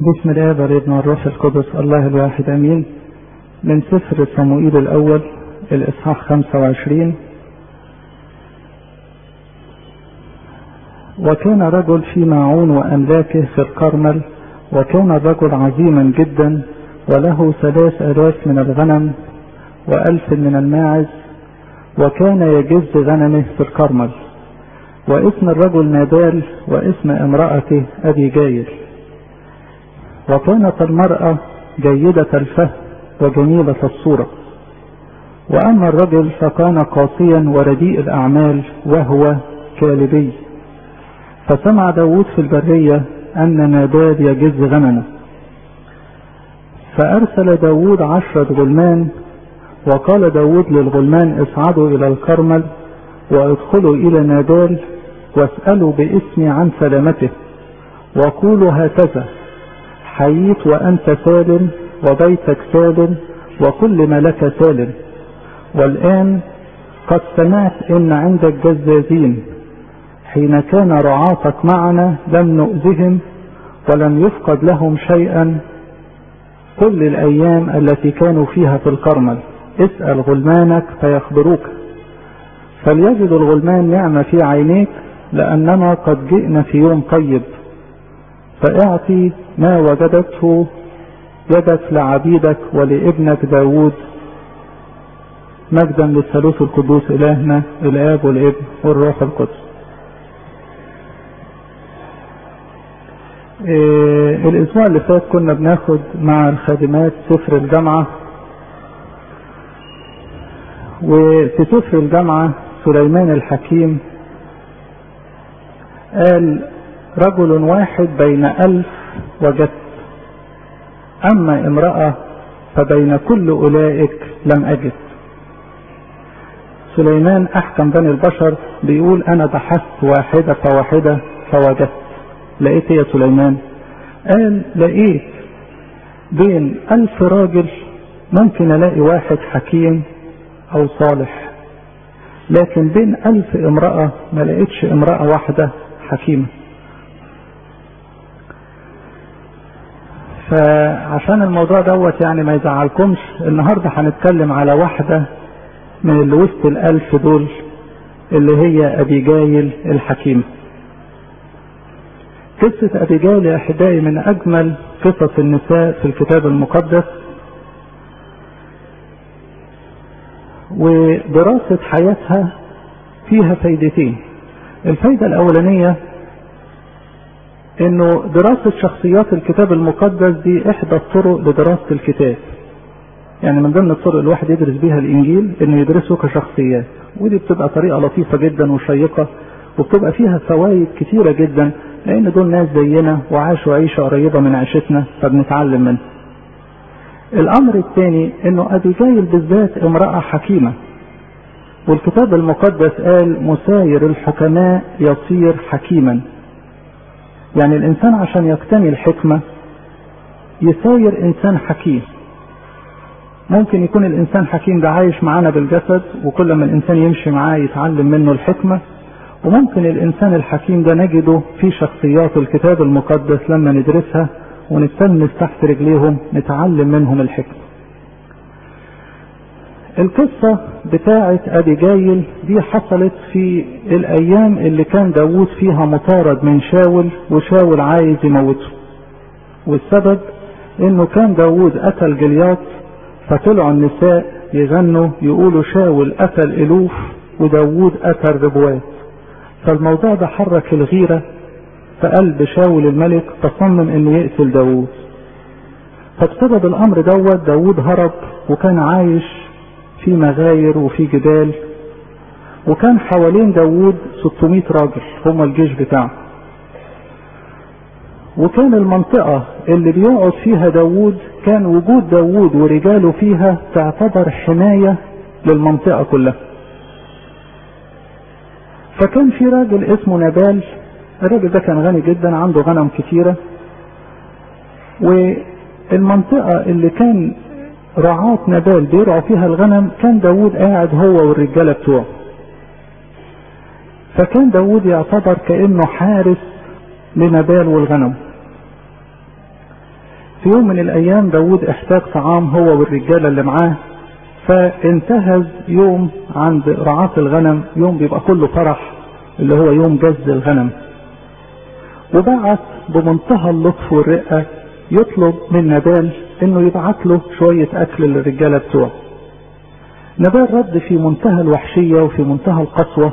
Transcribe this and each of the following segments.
بسم الله والابن والروح القدس الله الواحد امين. من سفر صموئيل الاول الاصحاح 25. وكان رجل في ماعون واملاكه في الكرمل، وكان الرجل عظيما جدا، وله 3000 من الغنم و1000 من الماعز، وكان يجز غنمه في الكرمل. واسم الرجل نابال، واسم امرأته أبيجايل. وكانت المرأة جيدة الفهم وجميلة الصورة، وأما الرجل فكان قاسيا ورديء الأعمال وهو كالبي. فسمع داود في البرية أن نابال يجز غنمه، فأرسل داود 10 غلمان، وقال داود للغلمان اصعدوا إلى الكرمل وادخلوا إلى نابال واسألوا باسمي عن سلامته، وقولوا هكذا: حييت وأنت سالم، وبيتك سالم، وكل ما لك سالم. والآن قد سمعت إن عندك جزازين، حين كان رعاتك معنا لم نؤذهم ولم يفقد لهم شيئا كل الأيام التي كانوا فيها في الكرمل. اسأل غلمانك فيخبروك، فليجد الغلمان نعمة في عينيك، لأننا قد جئنا في يوم طيب. فاعطي ما وجدته يدك لعبيدك ولابنك داود، مجدا للثالوث القدوس إلهنا الآب والابن والروح القدس. الأسبوع اللي فات كنا بناخد مع الخادمات سفر الجامعة، وفي سفر الجامعة سليمان الحكيم قال: رجل واحد بين 1000 وجدت، أما امرأة فبين كل أولئك لم أجد. سليمان أحكم بني البشر، بيقول: أنا بحثت واحدة فواحدة فوجدت. لقيت يا سليمان؟ قال: لقيت بين 1000 راجل ممكن ألاقي واحد حكيم أو صالح، لكن بين 1000 امرأة ما لقيتش امرأة واحدة حكيمة. فعشان الموضوع دوت يعني ما يزعلكمش، النهاردة هنتكلم على واحدة من اللي وسط 1000 دول، اللي هي أبيجايل الحكيمة. قصة أبيجايل يا أحبائي من أجمل قصص النساء في الكتاب المقدس، ودراسة حياتها فيها فايدتين. الفايدة الأولانية انه دراسة شخصيات الكتاب المقدس دي احدى الطرق لدراسة الكتاب. يعني من ضمن الطرق الواحد يدرس بيها الانجيل انه يدرسه كشخصيات، ودي بتبقى طريقة لطيفة جدا وشيقة، وبتبقى فيها فوائد كتيرة جدا، لان دول ناس زينا وعاشوا عيشة قريبة من عيشتنا فبنتعلم منه. الامر الثاني انه أبيجايل بالذات امرأة حكيمة، والكتاب المقدس قال: مساير الحكماء يصير حكيما. يعني الانسان عشان يقتني الحكمة يساير انسان حكيم. ممكن يكون الانسان حكيم ده عايش معانا بالجسد، وكل ما الانسان يمشي معاه يتعلم منه الحكمة، وممكن الانسان الحكيم ده نجده في شخصيات الكتاب المقدس لما ندرسها ونستلمس تحت رجليهم نتعلم منهم الحكمة. القصة بتاعة أبيجايل دي حصلت في الأيام اللي كان داود فيها مطارد من شاول، وشاول عايز يموته. والسبب إنه كان داود قتل جليات، فطلعوا النساء يغنوا يقولوا: شاول قتل ألوف وداود قتل ربوات. فالموضوع ده حرك الغيرة في قلب شاول الملك، تصمم إنه يقتل داود. فبسبب الأمر دوت داود هرب، وكان عايش في مغاير وفي جبال، وكان حوالين داود 600 راجل هم الجيش بتاعه. وكان المنطقة اللي بيقعد فيها داود كان وجود داود ورجاله فيها تعتبر حماية للمنطقة كلها. فكان في راجل اسمه نابال، الراجل ده كان غني جدا، عنده غنم كتيرة، والمنطقة اللي كان رعاة نابال بيرعوا فيها الغنم كان داود قاعد هو والرجالة بتوعه. فكان داود يعتبر كأنه حارس لنابال والغنم. في يوم من الايام داود احتاج طعام هو والرجالة اللي معاه، فانتهز يوم عند رعاة الغنم، يوم بيبقى كله فرح اللي هو يوم جز الغنم، وبعت بمنتهى اللطف والرقة يطلب من نبال انه يبعت له شوية اكل للرجالة بتوعه. نبال رد في منتهى الوحشية وفي منتهى القسوة،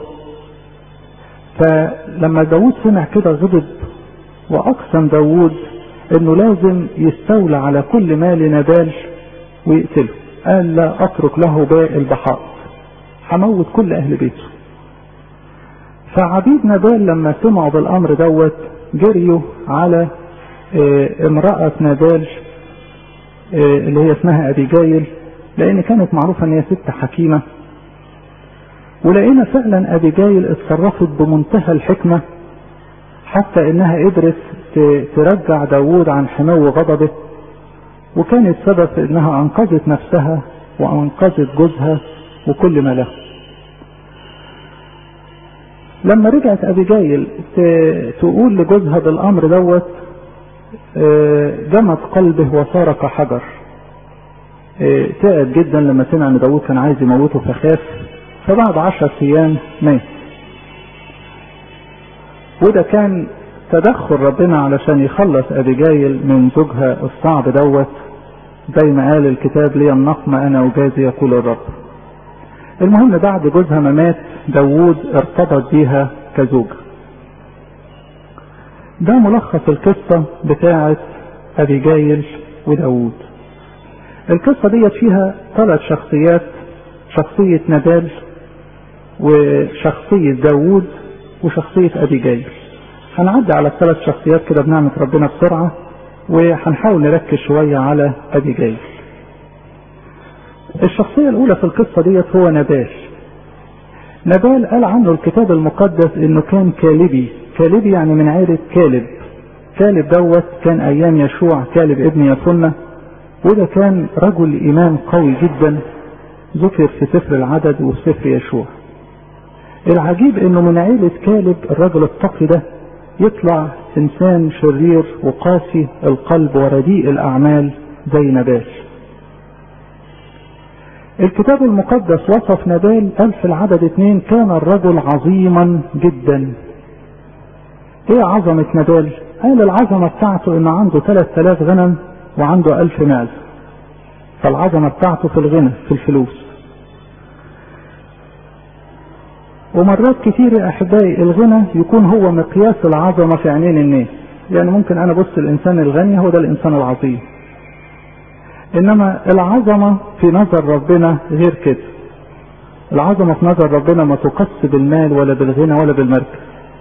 فلما داود سمع كده غضب، واقسم داود انه لازم يستولى على كل مال نبال ويقتله. قال لا اترك له باقي البحار، هموت كل اهل بيته. فعبيد نبال لما سمعوا بالامر دوت جريوا على امرأة نبال اللي هي اسمها ابيجايل، لان كانت معروفة ان هي ست حكيمة. ولقينا فعلا ابيجايل اتصرفت بمنتهى الحكمة، حتى انها قدرت ترجع داود عن حمو غضبه، وكانت سبب في انها انقذت نفسها وانقذت جوزها وكل ما له. لما رجعت ابيجايل تقول لجوزها بالامر دوت، جمد قلبه وصار كحجر. تعب جدا لما سمع ان داود كان عايز يموته فخاف، فبعد 10 ايام مات. وده كان تدخل ربنا علشان يخلص ابيجايل من زوجها الصعب دوت، زي ما قال الكتاب لي النقم انا اجازي يقول الرب. المهم بعد جوزها ما مات داود ارتبط بيها كزوجة. ده ملخص القصة بتاعة ابيجايل وداود. القصة ديت فيها 3 شخصيات، شخصية نبال وشخصية داود وشخصية ابيجايل. هنعدي على ال3 شخصيات كده بنعمة ربنا بسرعة، وهنحاول نركز شوية على ابيجايل. الشخصية الاولى في القصة ديت هو نبال. نبال قال عنه الكتاب المقدس انه كان كالبي. كالبي يعني من عائلة كالب. كالب دوت كان ايام يشوع كالب ابن يفنة، وده كان رجل ايمان قوي جدا، ذكر في سفر العدد وفي سفر يشوع. العجيب انه من عائلة كالب الرجل التقي ده يطلع انسان شرير وقاسي القلب ورديء الاعمال زي نبال. الكتاب المقدس وصف نبال، قال في العدد 2 كان الرجل عظيما جدا. ايه عظمة نبال؟ قال العظمة بتاعته انه عنده 3000 غنم وعنده 1000 معز. فالعظمة بتاعته في الغنى، في الفلوس. ومرات كتير يا احبائي الغنى يكون هو مقياس العظمة في عينين الناس. يعني ممكن انا بص الانسان الغني هو ده الانسان العظيم، انما العظمة في نظر ربنا غير كده. العظمة في نظر ربنا ما تقاس بالمال ولا بالغنى ولا بالمركز.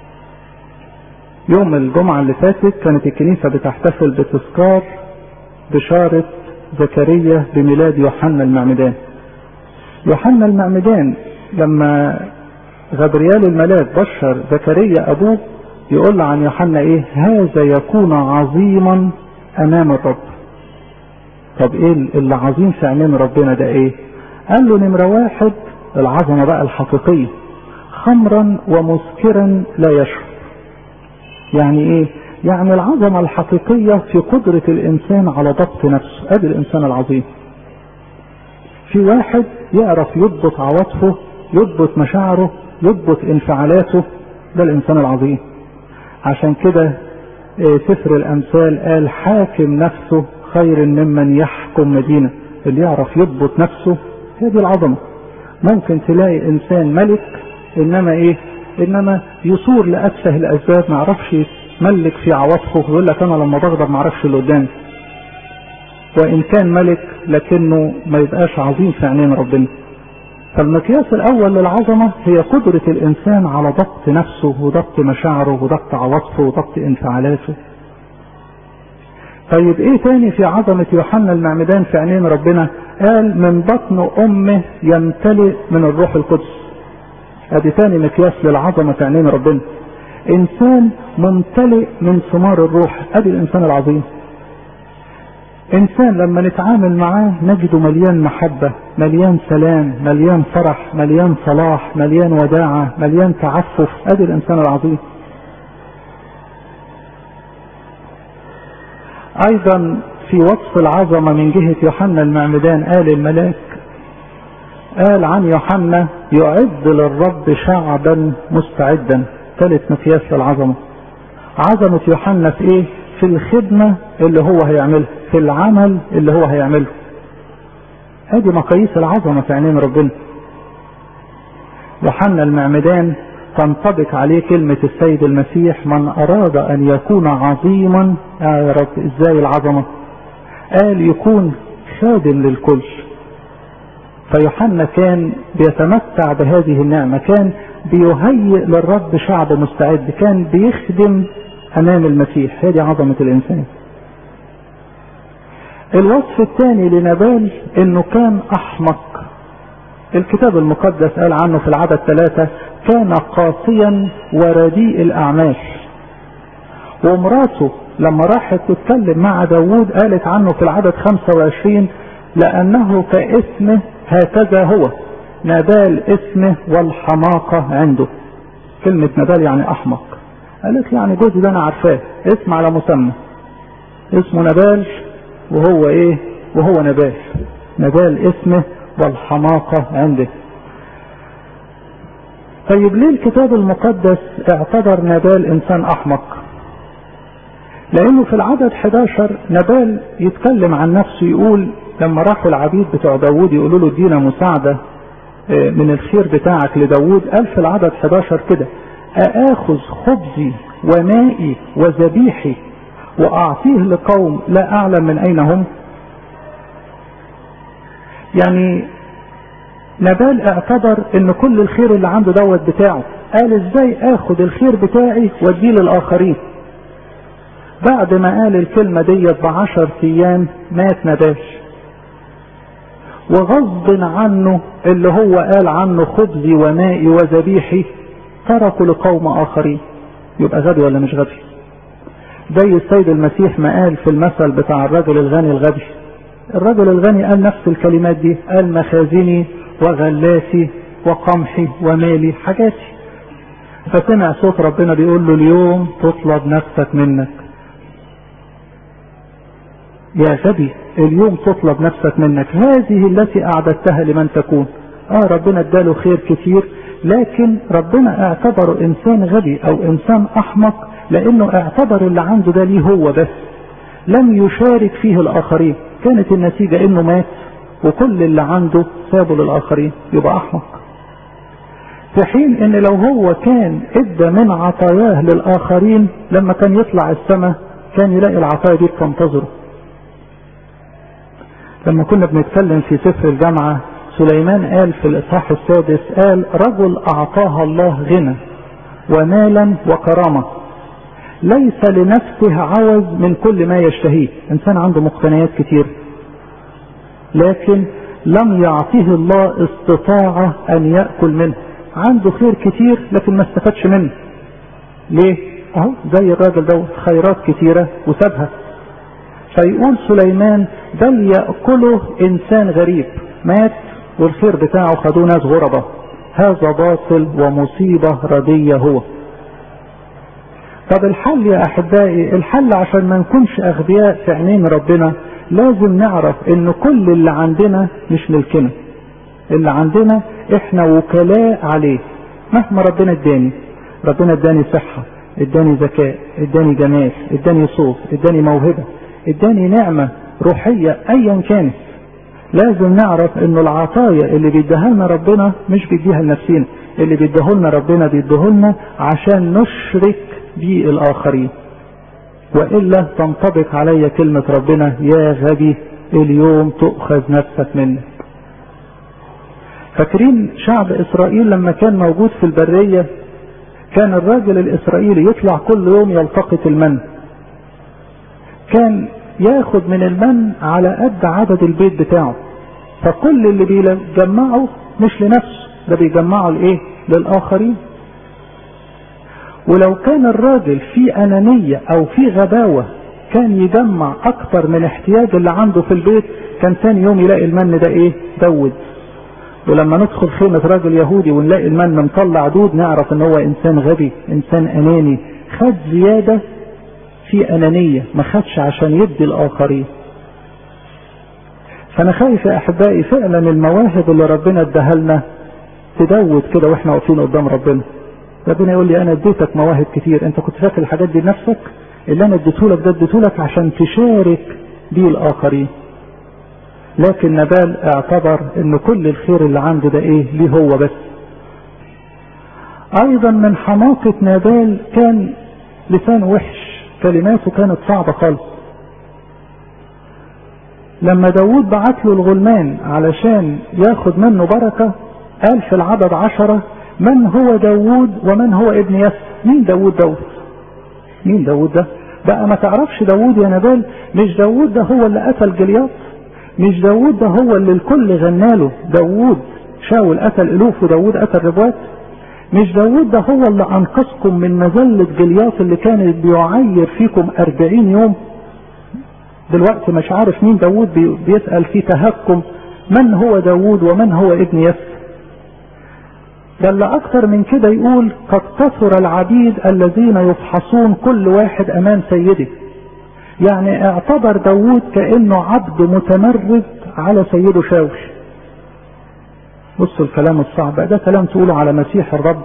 يوم الجمعة اللي فاتت كانت الكنيسة بتحتفل بتذكار بشارة زكريا بميلاد يوحنا المعمدان. يوحنا المعمدان لما غبريال الملاك بشر زكريا ابوه يقول عن يوحنا ايه؟ هذا يكون عظيما امام الرب. طب ايه اللي عظيم في عينين ربنا ده ايه؟ قال له نمرة 1 العظمة بقى الحقيقية، خمرا ومسكرا لا يشرب. يعني ايه؟ يعني العظمة الحقيقية في قدرة الانسان على ضبط نفسه. ادي الانسان العظيم. في واحد يعرف يضبط عواطفه، يضبط مشاعره، يضبط انفعالاته، ده الانسان العظيم. عشان كده سفر الامثال قال حاكم نفسه خير ممن يحكم مدينة. اللي يعرف يضبط نفسه هي دي العظمة. ممكن تلاقي انسان ملك انما يصور لأتفه الاسباب، ما يعرفش يملك في عواطفه، يقول لك انا لما بغضب ما اعرفش اللي قدامي. وان كان ملك لكنه ما يبقاش عظيم في عينين ربنا. فالمقياس الاول للعظمة هي قدرة الانسان على ضبط نفسه وضبط مشاعره وضبط عواطفه وضبط انفعالاته. طيب ايه تاني في عظمة يوحنا المعمدان في عينين ربنا؟ قال من بطن امه يمتلئ من الروح القدس. ادي تاني مقياس للعظمة في عينين ربنا، انسان ممتلئ من ثمار الروح. ادي الانسان العظيم. انسان لما نتعامل معاه نجده مليان محبة، مليان سلام، مليان فرح، مليان صلاح، مليان وداعة، مليان تعفف. ادي الانسان العظيم. ايضا في وصف العظمة من جهة يوحنا المعمدان قال الملاك، قال عن يوحنا يعد للرب شعبا مستعدا. ثالث مقياس للعظمة. عظمة يوحنا في ايه؟ في الخدمة اللي هو هيعملها، في العمل اللي هو هيعمله. هذه مقاييس العظمة في عينين ربنا. يوحنا المعمدان تنطبق عليه كلمة السيد المسيح: من أراد أن يكون عظيما. يا رب ازاي العظمة؟ قال يكون خادم للكل. فيوحنا كان بيتمتع بهذه النعمة، كان بيهيئ للرب شعب مستعد، كان بيخدم أمام المسيح. هذه عظمة الإنسان. الوصف الثاني لنبال انه كان احمق. الكتاب المقدس قال عنه في العدد 3: كان قاسيا ورديء الاعمال. ومراته لما راحت تتكلم مع داود قالت عنه في العدد 25: لانه كاسمه هكذا هو، نبال اسمه والحماقة عنده. كلمة نبال يعني احمق. قالت يعني جوزي ده انا عارفاه، اسم على مسمى، اسمه نبال وهو ايه؟ وهو نبال. نبال اسمه والحماقة عنده. طيب ليه الكتاب المقدس اعتبر نبال انسان احمق؟ لانه في العدد 11 نبال يتكلم عن نفسه، يقول لما راحوا العبيد بتوع داود يقولوا له ادينا مساعدة من الخير بتاعك لداود، قال في العدد 11 كده: اخذ خبزي ومائي وذبيحي واعطيه لقوم لا اعلم من اين هم. يعني نبال اعتبر ان كل الخير اللي عنده دوت بتاعه. قال ازاي اخد الخير بتاعي واديه للاخرين؟ بعد ما قال الكلمة ديت ب10 ايام مات نبال، وغصب عنه اللي هو قال عنه خبزي ومائي وذبيحي تركوا لقوم اخرين. يبقى غبي ولا مش غبي؟ زي السيد المسيح ما قال في المثل بتاع الرجل الغني الغبي. الرجل الغني قال نفس الكلمات دي، قال مخازني وغلاتي وقمحي ومالي، حاجاتي. فسمع صوت ربنا بيقول له: اليوم تطلب نفسك منك يا غبي، اليوم تطلب نفسك منك، هذه التي اعددتها لمن تكون. ربنا اداله خير كتير، لكن ربنا اعتبره انسان غبي او انسان احمق، لانه اعتبر اللي عنده ده ليه هو بس، لم يشارك فيه الاخرين. كانت النتيجة انه مات وكل اللي عنده سابه للاخرين. يبقى احمق. في حين ان لو هو كان ادى من عطاياه للاخرين، لما كان يطلع السماء كان يلاقي العطايا دي بتنتظره. لما كنا بنتكلم في سفر الجامعة، سليمان قال في الاصحاح 6 قال: رجل اعطاها الله غنى ومالا وكرامة، ليس لنفسه عوز من كل ما يشتهيه. انسان عنده مقتنيات كتير، لكن لم يعطيه الله استطاعة ان يأكل منه. عنده خير كتير لكن ما استفادش منه. ليه؟ اهو زي الراجل ده خيرات كتيرة وسابها. فيقول سليمان: بل يأكله انسان غريب. مات والخير بتاعه خدوه ناس غربة. هذا باطل ومصيبة ردية هو. طب الحل يا احبائي؟ الحل عشان ما نكونش اغبياء في عينين ربنا، لازم نعرف ان كل اللي عندنا مش ملكنا. اللي عندنا احنا وكلاء عليه. مهما ربنا اداني، ربنا اداني صحة، اداني ذكاء، اداني جمال، اداني صوت، اداني موهبة، اداني نعمة روحية ايا كانت، لازم نعرف ان العطايا اللي بيديها لنا ربنا مش بيديها لنفسنا. اللي بيديه لنا ربنا بيديه لنا عشان نشرك بيه الاخرين. وإلا تنطبق علي كلمة ربنا: يا غبي، اليوم تؤخذ نفسك منك. فاكرين شعب اسرائيل لما كان موجود في البرية؟ كان الراجل الاسرائيلي يطلع كل يوم يلتقط المن، كان ياخد من المن على قد عدد البيت بتاعه. فكل اللي بيجمعه مش لنفسه، ده بيجمعه لايه؟ للاخرين. ولو كان الراجل في انانية او في غباوة كان يجمع اكتر من احتياج اللي عنده في البيت، كان ثاني يوم يلاقي المن ده ايه؟ دود. ولما ندخل خيمة راجل يهودي ونلاقي المن مطلع دود، نعرف ان هو انسان غبي، انسان اناني، خد زيادة في انانية، ما خدش عشان يدي الاخرين. فانا خايف يا احبائي فعلا المواهب اللي ربنا اداها لنا تدود كده واحنا واقفين قدام ربنا. ربنا يقول لي انا اديتك مواهب كتير، انت كنت فاكر الحاجات دي لنفسك؟ اللي انا اديتهولك ده اديتهولك عشان تشارك بيه الاخرين. لكن نبال اعتبر ان كل الخير اللي عنده ده ايه؟ ليه هو بس. ايضا من حماقة نبال كان لسانه وحش، كلماته كانت صعبة خالص. لما داود بعت له الغلمان علشان ياخد منه بركة، قال في العدد 10 من هو داود ومن هو ابن يسى. مين داود دوت؟ مين داود ده؟ بقى ما تعرفش داود يا نبال؟ مش داود ده هو اللي قتل جلياط؟ مش داود ده هو اللي الكل غناله داود شاول قتل الوف وداود قتل ربوات؟ مش داود ده هو اللي انقذكم من مذلة جلياط اللي كانت بيعير فيكم 40 يوم؟ دلوقتي مش عارف مين داود، بيسأل في تهكم من هو داود ومن هو ابن يسى. بل اكتر من كده يقول قد كثر العبيد الذين يفحصون كل واحد امام سيده. يعني اعتبر داود كأنه عبد متمرد على سيده شاول. بصوا الكلام الصعب ده كلام تقوله على مسيح الرب.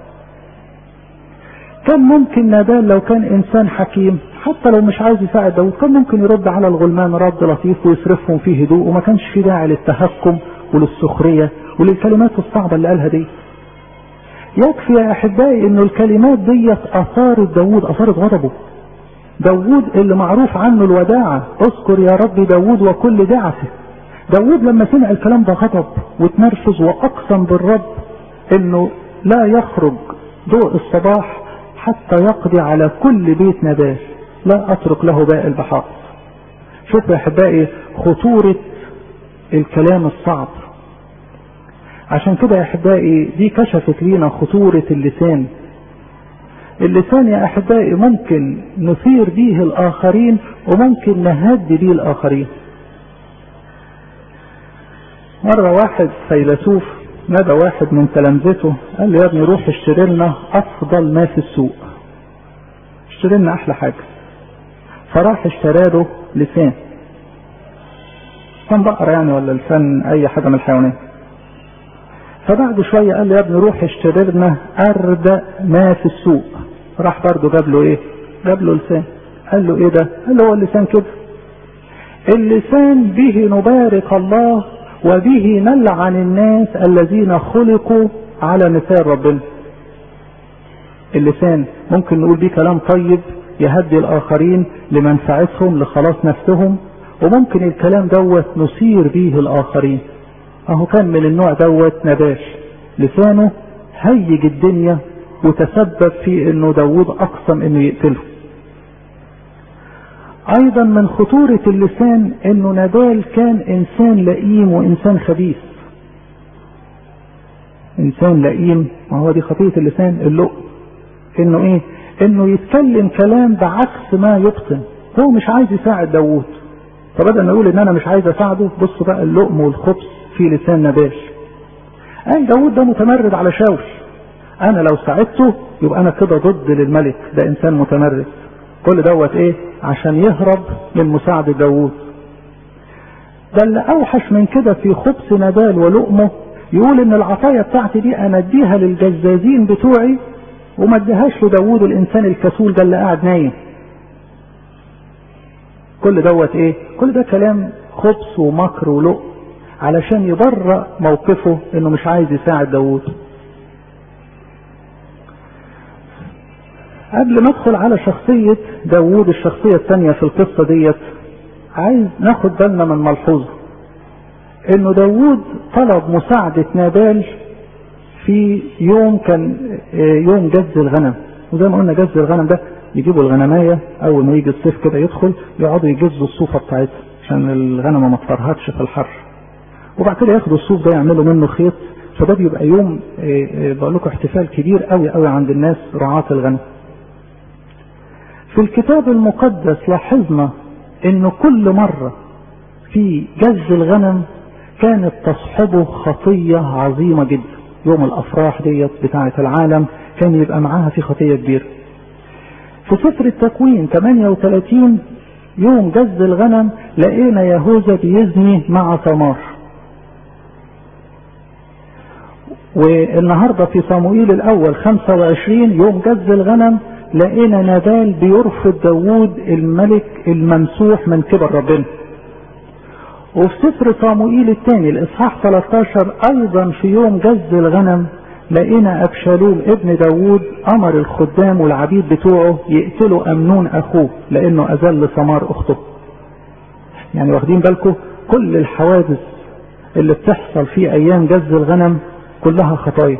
كان ممكن نبال لو كان انسان حكيم حتى لو مش عايز يساعد داود كان ممكن يرد على الغلمان رد لطيف ويصرفهم فيه هدوء، وما كانش في داعي للتهكم وللسخرية وللكلمات الصعبة اللي قالها دي. يكفي يا احبائي انه الكلمات دي اثارت داود، اثارت غضبه. داود اللي معروف عنه الوداعة، اذكر يا رب داود وكل دعته. داود لما سمع الكلام ده غضب واتنرفز واقسم بالرب انه لا يخرج ضوء الصباح حتى يقضي على كل بيت نبال، لا اترك له باقي البحار. شوف يا احبائي خطورة الكلام الصعب. عشان كده يا احبائي دي كشفت لينا خطورة اللسان. اللسان يا احبائي ممكن نثير بيه الاخرين وممكن نهدي بيه الاخرين. مرة واحد فيلسوف نادى واحد من تلامذته قال له يا ابني روح اشتري لنا افضل ما في السوق، اشتري لنا احلى حاجة. فراح اشترى له لسان، لسان بقرة يعني ولا لسان اي حاجة من الحيوانات. فبعد شوية قال له يا ابني روح اشتري لنا اردى ما في السوق. راح برضه جاب له ايه؟ جاب له لسان. قال له ايه ده؟ قال له هو اللسان كده. اللسان به نبارك الله وبه نلعن الناس الذين خلقوا على مثال ربنا. اللسان ممكن نقول بيه كلام طيب يهدي الاخرين لمنفعتهم لخلاص نفسهم، وممكن الكلام دوت نثير بيه الاخرين. اهو كان من النوع دوت نبال، لسانه هيج الدنيا وتسبب في انه داود اقسم انه يقتله. ايضا من خطورة اللسان انه نبال كان انسان لئيم وانسان خبيث. انسان لئيم، ما هو دي خطية اللسان، اللؤم. انه ايه؟ انه يتكلم كلام بعكس ما يبطن. هو مش عايز يساعد داود، فبدأ نقول ان انا مش عايز اساعده. بصوا بقى اللؤم والخبث في لسان نبال. قال داود ده متمرد على شاول، انا لو ساعدته يبقى انا كده ضد للملك، ده انسان متمرد. كل دوت ايه؟ عشان يهرب من مساعدة داود. ده اللي اوحش من كده في خبث نبال ولؤمه، يقول ان العطايا بتاعتي دي انا اديها للجزازين بتوعي وما اديهاش لداود الانسان الكسول ده اللي قاعد نايم. كل دوت ايه؟ كل ده كلام خبث ومكر ولؤم علشان يبرأ موقفه انه مش عايز يساعد داود. قبل ما ادخل على شخصية داود الشخصية الثانية في القصة ديت، عايز ناخد بالنا من ملحوظة انه داود طلب مساعدة نبال في يوم كان يوم جز الغنم. وزي ما قلنا جز الغنم ده يجيبوا الغنماية اول ما يجي الصيف كده يدخل يقعدوا يجزوا الصوفة بتاعتها عشان الغنمة ما تفرهدش في الحر، وبعد كده ياخدوا الصوف ده يعملوا منه خيط. فده بيبقى يوم بقول لكم احتفال كبير قوي قوي عند الناس رعاة الغنم. في الكتاب المقدس لاحظنا انه كل مرة في جز الغنم كانت تصحبه خطية عظيمة جدا. يوم الافراح ديت بتاعة العالم كان يبقى معاها في خطية كبيرة. في سفر التكوين 38 يوم جز الغنم لقينا يهوذا بيزني مع ثمار. والنهاردة في صموئيل الأول 25 يوم جز الغنم لقينا نابال بيرفض داوود الملك الممسوح من كبر ربنا. وفي سفر صموئيل الثاني الإصحاح 13 أيضا في يوم جز الغنم لقينا أبشالوم ابن داوود أمر الخدام والعبيد بتوعه يقتلوا أمنون أخوه لأنه أذل ثمار أخته. يعني واخدين بالكم كل الحوادث اللي بتحصل في أيام جز الغنم كلها خطايا.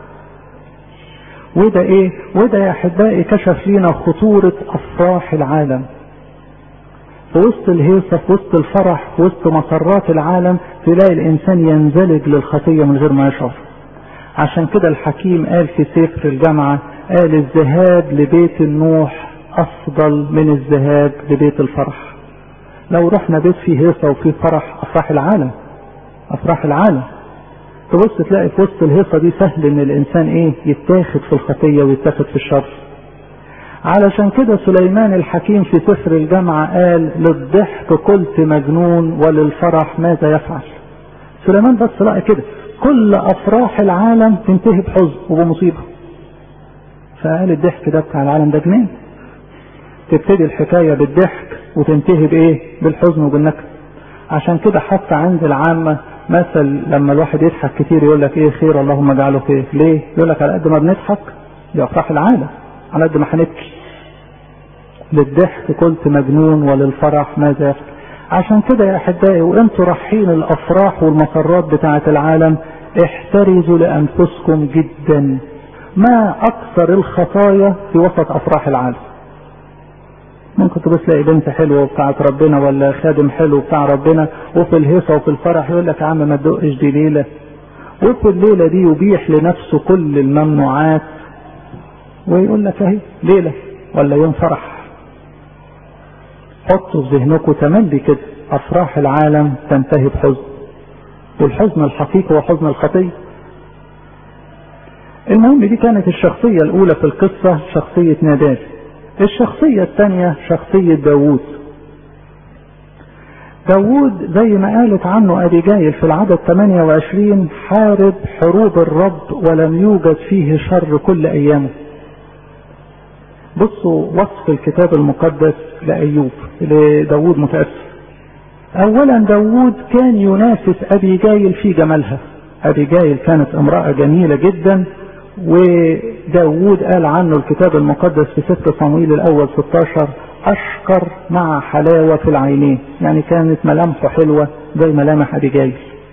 وده ايه؟ وده يا احبائي كشف لنا خطورة افراح العالم. في وسط الهيصة، في وسط الفرح، في وسط مسرات العالم تلاقي الانسان ينزلج للخطية من غير ما يشعر. عشان كده الحكيم قال في سفر الجامعة، قال الذهاب لبيت النوح افضل من الذهاب لبيت الفرح. لو رحنا بيت فيه هيصة وفيه فرح، افراح العالم، افراح العالم. تبص تلاقي في وسط الهيصة دي سهل ان الانسان ايه؟ يتاخد في الخطية ويتاخد في الشر. علشان كده سليمان الحكيم في سفر الجامعة قال للضحك قلت مجنون وللفرح ماذا يفعل. سليمان بس لقى كده كل افراح العالم تنتهي بحزن وبمصيبة، فقال الضحك ده بتاع العالم ده جنان. تبتدي الحكاية بالضحك وتنتهي بايه؟ بالحزن وبالنكد. عشان كده حتى عند العامة مثل لما الواحد يضحك كتير يقول لك ايه؟ خير اللهم اجعله خير. ليه؟ يقول لك على قد ما بنضحك دي افراح العالم، على قد ما هنبكي. للضحك قلت مجنون وللفرح ماذا يفعل. عشان كده يا احبائي وانتوا رايحين الافراح والمسرات بتاعه العالم احترزوا لانفسكم جدا. ما اكثر الخطايا في وسط افراح العالم. ممكن تبص تلاقي بنت حلوه بتاعه ربنا ولا خادم حلو بتاع ربنا وفي الهيصه وفي الفرح يقول لك يا عم ما تدقش دي ليله، وفي الليله دي يبيح لنفسه كل الممنوعات ويقول لك اهي ليله ولا يوم فرح. حطوا في ذهنكم تملي كده افراح العالم تنتهي بحزن، والحزن الحقيقي هو حزن الخطيه. المهم دي كانت الشخصيه الاولى في القصه، شخصيه نابال. الشخصية الثانية شخصية داوود. داوود زي ما قالت عنه أبيجايل في العدد 28 حارب حروب الرب ولم يوجد فيه شر كل أيامه. بصوا وصف الكتاب المقدس لأيوب لداوود متأسف. أولا داوود كان ينافس أبيجايل في جمالها. أبيجايل كانت امرأة جميلة جدا، وداوود قال عنه الكتاب المقدس في سفر صموئيل الأول 16 أشقر مع حلاوة في العينين، يعني كانت ملامحه حلوة زي ملامح أبيجايل.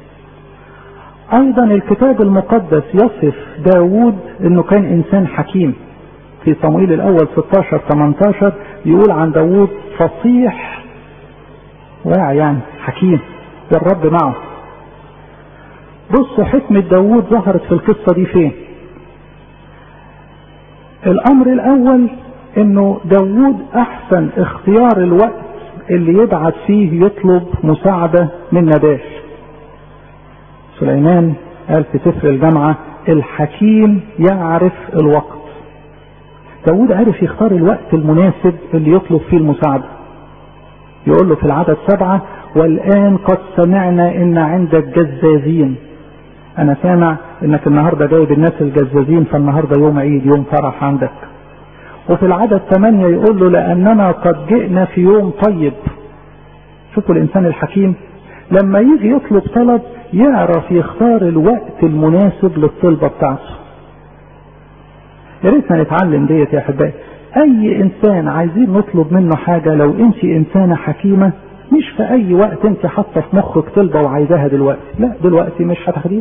أيضا الكتاب المقدس يصف داوود أنه كان إنسان حكيم. في صموئيل الأول 16-18 يقول عن داوود فصيح واعي، يعني حكيم والرب معه. بصوا حكمة داوود ظهرت في القصة دي فين؟ الامر الاول انه داوود احسن اختيار الوقت اللي يبعث فيه يطلب مساعدة من نابال. سليمان قال في سفر الجامعة الحكيم يعرف الوقت. داوود عرف يختار الوقت المناسب اللي يطلب فيه المساعدة. يقول له في العدد 7 والآن قد سمعنا ان عندك جزازين. انا سامع انك النهاردة جايب الناس الجزازين، فالنهاردة يوم عيد يوم فرح عندك. وفي العدد 8 يقول له لاننا قد جئنا في يوم طيب. شوفوا الانسان الحكيم لما يجي يطلب طلب يعرف يختار الوقت المناسب للطلبة بتاعته. يا ريتنا نتعلم ديت يا احبائي. اي انسان عايزين نطلب منه حاجة، لو انت انسانة حكيمة مش في اي وقت انت حاطه في مخك طلبة وعايزاها دلوقتي، لا دلوقتي مش هتاخديها.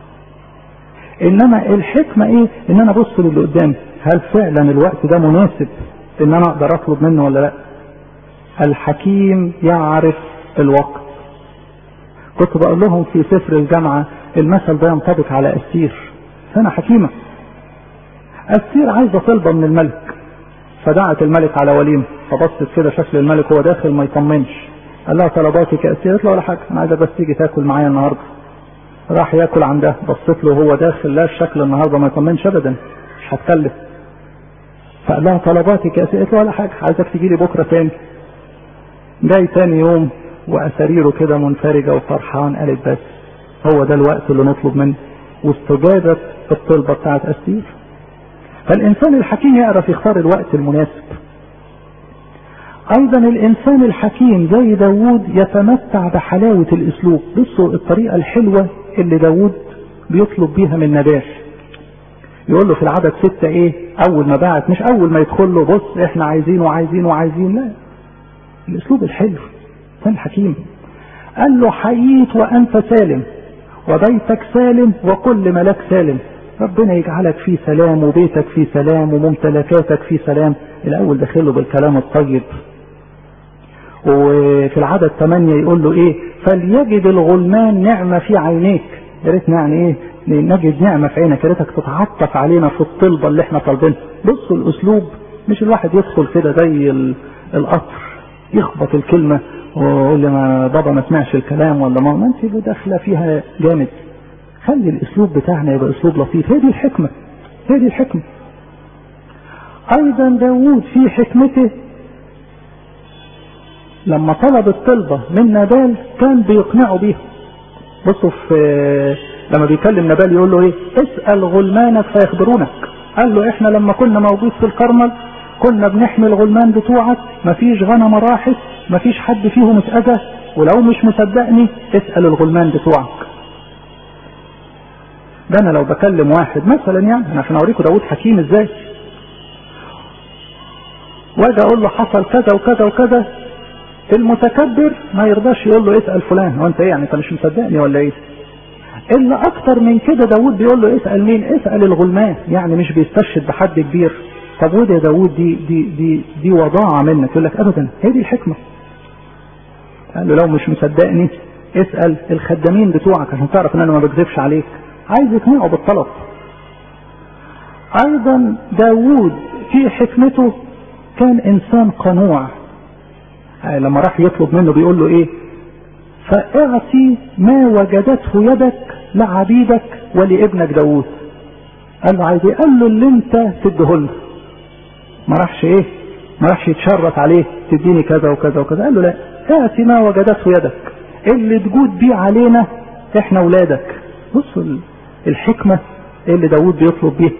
انما الحكمة ايه؟ ان انا ابص للي قدامي، هل فعلا الوقت ده مناسب ان انا اقدر اطلب منه ولا لا. الحكيم يعرف الوقت. كنت بقول لهم في سفر الجامعة المثل ده ينطبق على أستير، سنة حكيمة. أستير عايزة طلبة من الملك، فدعت الملك على وليمة، فبصت كده شكل الملك وهو داخل ما يطمنش، قال لها طلباتك يا أستير؟ قالت له ولا حاجة، انا عايزة بس تيجي تاكل معايا النهارده. راح ياكل عندها، بصت له وهو داخل لا الشكل النهارده ما يطمنش ابدا، مش هتكلم. فقال لها طلباتك يا أستير؟ قالت له ولا حاجة، عايزك تيجي لي بكره تاني. جاي تاني يوم وأساريره كده منفرجة وفرحان، قالت بس هو ده الوقت اللي نطلب منه، واستجابت الطلبة بتاعت أستير. فالإنسان الحكيم يعرف يختار الوقت المناسب. أيضا الإنسان الحكيم زي داود يتمتع بحلاوة الأسلوب. بصوا الطريقة الحلوة اللي داود بيطلب بيها من نبال. يقول له في العدد 6 ايه؟ أول ما بعت، مش أول ما يدخل له بص احنا عايزين وعايزين وعايزين، لا، الأسلوب الحلو. إنسان حكيم قال له حييت وأنت سالم وبيتك سالم وكل ملاك سالم. ربنا يجعلك في سلام وبيتك في سلام وممتلكاتك في سلام. الأول دخله بالكلام الطيب. وفي العدد 8 يقول له ايه؟ فليجد الغلمان نعمة في عينيك. يا ريتنا يعني ايه نجد نعمة في عينك، يا ريتك تتعطف علينا في الطلبة اللي احنا طالبينها. بصوا الأسلوب، مش الواحد يدخل كده زي القطر يخبط الكلمة ويقول لي ما بابا ما سمعش الكلام، ولا ما انت داخله فيها جامد. خلي الاسلوب بتاعنا يبقى اسلوب لطيف. هي دي الحكمة، هي دي الحكمة. ايضا داود في حكمته لما طلب الطلبة من نبال كان بيقنعه بيها. بصوا في لما بيكلم نبال يقول له ايه؟ اسأل غلمانك فيخبرونك. قال له احنا لما كنا موجود في الكرمل كنا بنحمي الغلمان بتوعك، مفيش غنم راحت، مفيش حد فيهم اتأذى، ولو مش مصدقني اسأل الغلمان بتوعك. ده انا لو بكلم واحد مثلا يعني عشان اوريكم داود حكيم ازاي، واجي اقول له حصل كذا وكذا وكذا، المتكبر ما يرضاش يقول له اسأل فلان، هو انت ايه يعني انت مش مصدقني ولا ايه؟ الا اكتر من كده داود بيقول له اسأل مين؟ اسأل الغلمان، يعني مش بيستشهد بحد كبير. طب وده يا داود دي وضاعة منك. يقول لك ابدا، هي دي الحكمة. قال له لو مش مصدقني اسأل الخدامين بتوعك عشان تعرف ان انا ما بكذبش عليك. عايز يقنعه بالطلب. ايضا داود في حكمته كان انسان قنوع. لما راح يطلب منه بيقول له ايه؟ فاعطي ما وجدته يدك لعبيدك ولابنك داود. قال له عايز ايه؟ قال له اللي انت تديهولنا. ما راحش ايه؟ ما راحش يتشرط عليه تديني كذا وكذا وكذا. قال له لا، اعطي ما وجدته يدك، اللي تجود بيه علينا احنا ولادك. بصوا الحكمة اللي داود بيطلب بيها.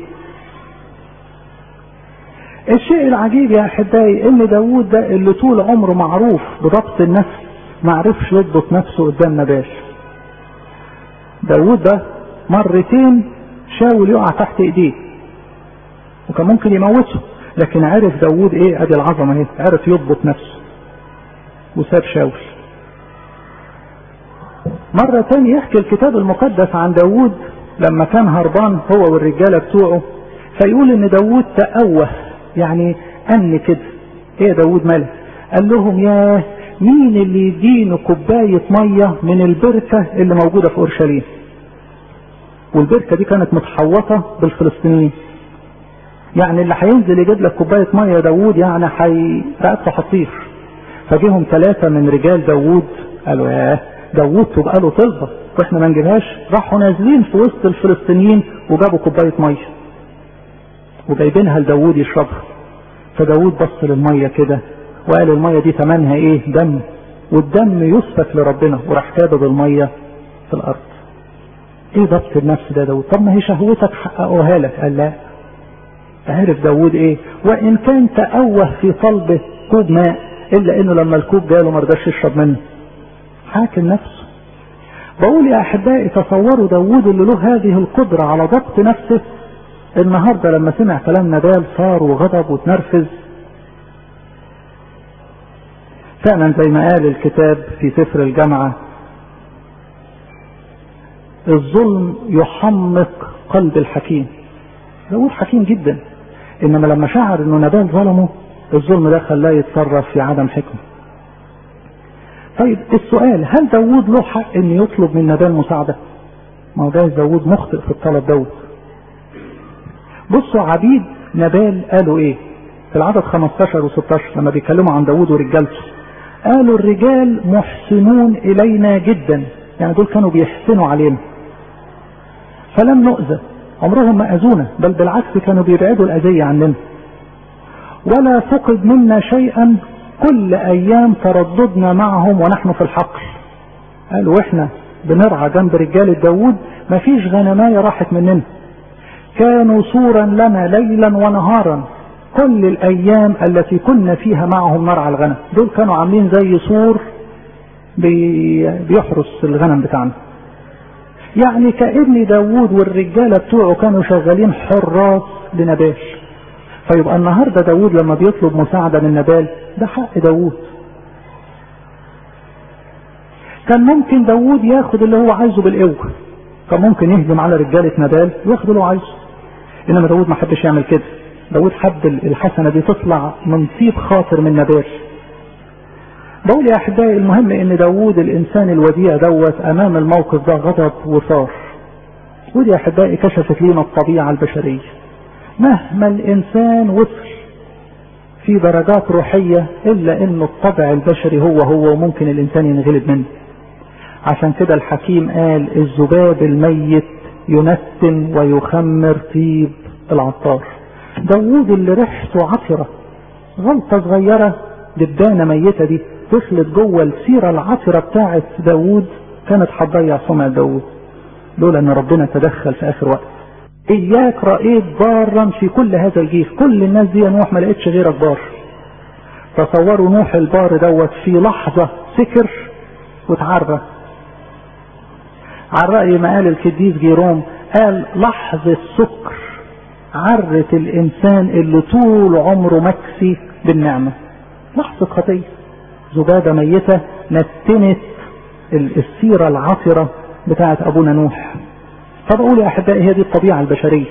الشيء العجيب يا احبائي ان داود ده اللي طول عمره معروف بضبط النفس ما عرفش يضبط نفسه قدام نبال. داود ده مرتين شاول يقع تحت ايديه وكان ممكن يموته، لكن عرف داود ايه؟ ادي العظمه اهي، عرف يضبط نفسه وساب شاول. مرة تاني يحكي الكتاب المقدس عن داود لما كان هربان هو والرجالة بتوعه، فيقول ان داود تأوه، يعني أن كده. ايه يا داود مالك؟ قال لهم يا مين اللي يدينه كوباية مية من البركة اللي موجودة في أورشليم؟ والبركة دي كانت متحوطة بالفلسطينيين، يعني اللي هينزل يجيب لك كوباية مية يا داود يعني رقبته هتطير. فجيهم 3 من رجال داود قالوا يا داود تبقى له طلبة واحنا ما نجيبهاش. راحوا نازلين في وسط الفلسطينيين وجابوا كوباية مية وجايبينها لداود يشربها. فداود بص للمية كده وقال المية دي ثمنها ايه؟ دم، والدم يسفك لربنا، وراح كابب المية في الارض. ايه ضبط النفس ده داود؟ طب ما هي شهوتك حققوها لك. قال لا. عرف داود ايه؟ وان كان تأوه في طلبه كوب ماء الا انه لما الكوب جاله ما رضاش يشرب منه. حاكم نفسه. بقول يا احبائي تصوروا داود اللي له هذه القدرة على ضبط نفسه، النهاردة لما سمع كلام نبال صار وغضب وتنرفز. فعلا زي ما قال الكتاب في سفر الجامعة الظلم يحمق قلب الحكيم. داود حكيم جدا، انما لما شعر انه نبال ظلمه الظلم ده خلاه يتصرف في عدم حكمه. طيب السؤال، هل داود له حق ان يطلب من نبال مساعدة؟ ما هو جايز داود مخطئ في الطلب دوت. بصوا عبيد نبال قالوا ايه في العدد 15 و16 لما بيتكلموا عن داود ورجالته؟ قالوا الرجال محسنون الينا جدا، يعني دول كانوا بيحسنوا علينا فلم نؤذى، عمرهم ما اذونا، بل بالعكس كانوا بيبعدوا الاذية عننا. ولا فقد منا شيئا كل ايام ترددنا معهم ونحن في الحقل. قالوا واحنا بنرعى جنب رجال داود مفيش غنماية راحت مننا. كانوا سورا لنا ليلا ونهارا كل الايام التي كنا فيها معهم نرعى الغنم. دول كانوا عاملين زي سور بيحرس الغنم بتاعنا. يعني كأن داود والرجالة بتوعه كانوا شغالين حراس لنبال. فيبقى النهاردة داود لما بيطلب مساعدة من نبال ده حق داود. كان ممكن داود ياخد اللي هو عايزه بالقوة، كان ممكن يهجم على رجالة نبال وياخد اللي هو عايزه، انما داود ما حبش يعمل كده. داود حب الحسنة دي تطلع من طيب خاطر من نبال. بقول يا احبائي المهم ان داود الانسان الوديع دوت امام الموقف ده غضب وصار. ودي يا احبائي كشفت لنا الطبيعة البشرية. مهما الانسان وصل في درجات روحية الا ان الطبع البشري هو وممكن الانسان ينغلب منه. عشان كده الحكيم قال الذباب الميت ينتن ويخمر طيب العطار. داود اللي ريحته عطرة، غلطة صغيرة دبانة ميتة دي دخلت جوه السيرة العطرة بتاعت داود كانت هتضيع سمعة داود، لولا ان ربنا تدخل في اخر وقت. اياك رأيت بارا في كل هذا الجيل، كل الناس دي يا نوح ما لقيتش غيرك بار. تصوروا نوح البار دوت في لحظة سكر وتعرى. على رأي ما قال القديس جيروم قال لحظة سكر عرت الانسان اللي طول عمره مكسي بالنعمة. لحظة خطية، ذبابة ميتة نتنت السيرة العطرة بتاعت ابونا نوح. فبقول يا احبائي هي دي الطبيعة البشرية.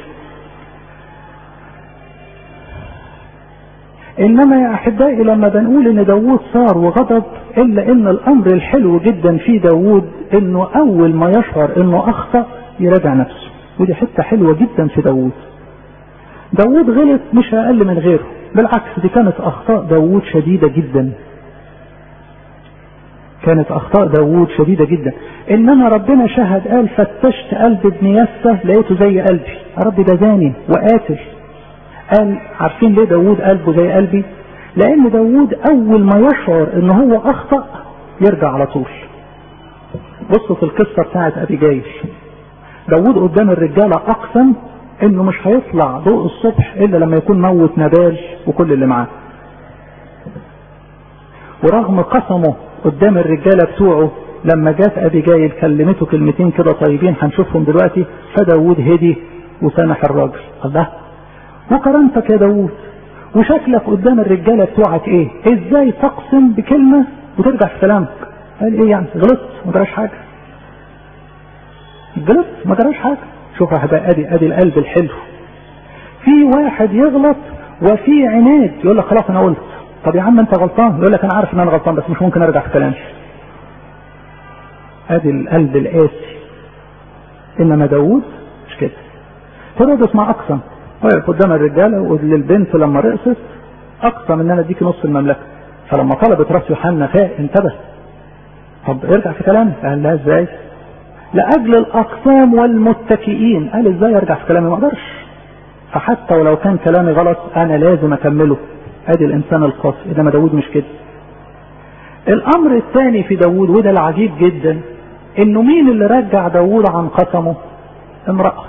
انما يا احبائي لما بنقول ان داود صار وغضب، الا ان الامر الحلو جدا في داود انه اول ما يشعر انه اخطأ يراجع نفسه. ودي حتة حلوة جدا في داود. داود غلط مش اقل من غيره، بالعكس دي كانت اخطاء داود شديدة جدا. كانت اخطاء داود شديدة جدا. انما ربنا شهد قال فتشت قلب ابن يسه لقيته زي قلبي. يا رب ده زاني وقاتل. قال عارفين ليه داود قلبه زي قلبي؟ لان داود اول ما يشعر ان هو اخطأ يرجع على طول. بصوا في القصة بتاعت ابيجايل، داود قدام الرجالة اقسم انه مش هيطلع ضوء الصبح الا لما يكون موت نبال وكل اللي معاه. ورغم قسمه قدام الرجالة بتوعه لما جات ابيجايل كلمته كلمتين كده طيبين هنشوفهم دلوقتي، فداود هدي وسامح الراجل. الله، وكرامتك يا داود وشكلك قدام الرجالة بتوعك ايه؟ ازاي تقسم بكلمة وترجع في كلامك؟ قال ايه يعني؟ غلطت ما جراش حاجة. غلطت ما جراش حاجة. شوف يا حبايبي ادي القلب الحلو. في واحد يغلط وفي عناد يقول لك خلاص انا قلت. طب يا عم انت غلطان، يقول لك انا عارف ان انا غلطان بس مش ممكن ارجع في كلامي. ادي القلب القاسي. انما داود مش كده. هيرودس ما اقسم وقف قدام الرجاله وللبنت لما رقصت اقسم ان انا اديكي نص المملكه. فلما طلبت راس يوحنا فاق انتبه. طب ارجع في كلامي. قال لا ازاي؟ لاجل الاقسام والمتكئين. قال ازاي ارجع في كلامي؟ ما اقدرش. فحتى ولو كان كلامي غلط انا لازم اكمله. ادي الانسان القاسي. انما داود مش كده. الامر الثاني في داود وده العجيب جدا انه مين اللي رجع داود عن قسمه؟ امرأة.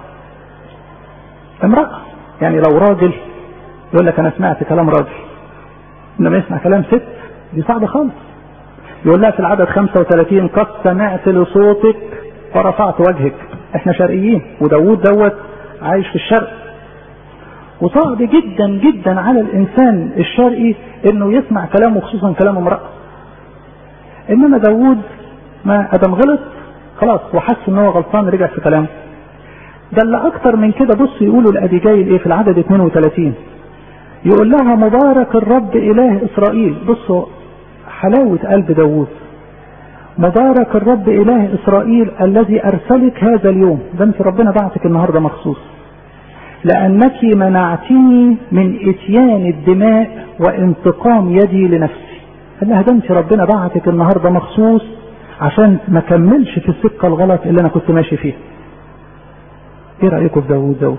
يعني لو راجل يقول لك انا سمعت كلام راجل، انما يسمع كلام ست دي صعبة خالص. يقول لها في العدد 35 قد سمعت لصوتك ورفعت وجهك. احنا شرقيين وداود دوت عايش في الشرق، وصعب جدا جدا على الانسان الشرقي انه يسمع كلامه خصوصا كلام امرأة. انما داود ما ادم غلط خلاص وحس ان هو غلطان رجع في كلامه. ده اللي اكتر من كده. بص يقولوا لأبيجايل ايه في العدد 32 يقول لها مبارك الرب اله اسرائيل. بصوا حلاوة قلب داود. مبارك الرب اله اسرائيل الذي ارسلك هذا اليوم. ده انت ربنا بعتك النهاردة مخصوص لانك منعتني من اتيان الدماء وانتقام يدي لنفسي. قال لها ده انت ربنا بعتك النهاردة مخصوص عشان ما كملش في السكة الغلط اللي انا كنت ماشي فيها. ايه رأيكم في داود؟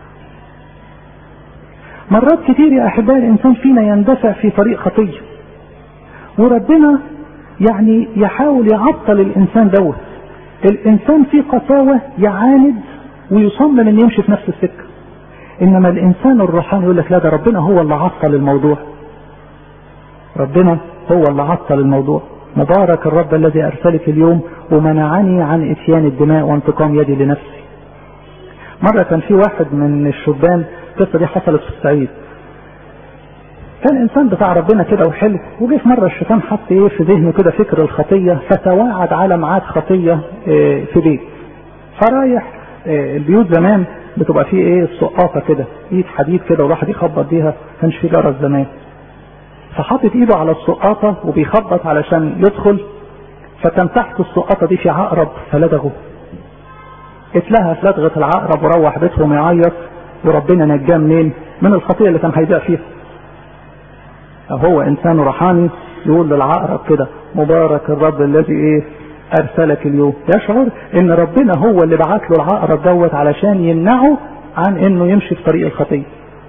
مرات كتير يا احبائي الانسان فينا يندفع في طريق خطية وربنا يعني يحاول يعطل الانسان دوت. الانسان في قساوة يعاند ويصمم ان يمشي في نفس السكة، انما الانسان الروحاني يقول لك لا، ده ربنا هو اللي عطل الموضوع، ربنا هو اللي عطل الموضوع. مبارك الرب الذي ارسلك اليوم ومنعني عن اتيان الدماء وانتقام يدي لنفسي. مرة كان في واحد من الشبان، القصة دي حصلت في الصعيد، كان انسان بتاع ربنا كده وحلو، وجه في مرة الشيطان حط ايه في ذهنه كده فكر الخطية، فتواعد على ميعاد خطية في بيت. فرايح البيوت زمان بتبقى فيه ايه السقاطة كده، ايد حديد كده والواحد يخبط بيها، كانش في جرس زمان. فحاطط ايده على السقاطة وبيخبط علشان يدخل، فكان تحت السقاطة دي في عقرب فلدغه، اتلهى لدغة العقرب وروح بيتهم يعيط، وربنا نجاه منين؟ من الخطيئة اللي كان هيضيع فيها. هو انسان روحاني يقول للعقرب كده مبارك الرب الذي ايه ارسلك اليوم، يشعر ان ربنا هو اللي بعت له العقرب دوت علشان يمنعه عن انه يمشي في طريق الخطية.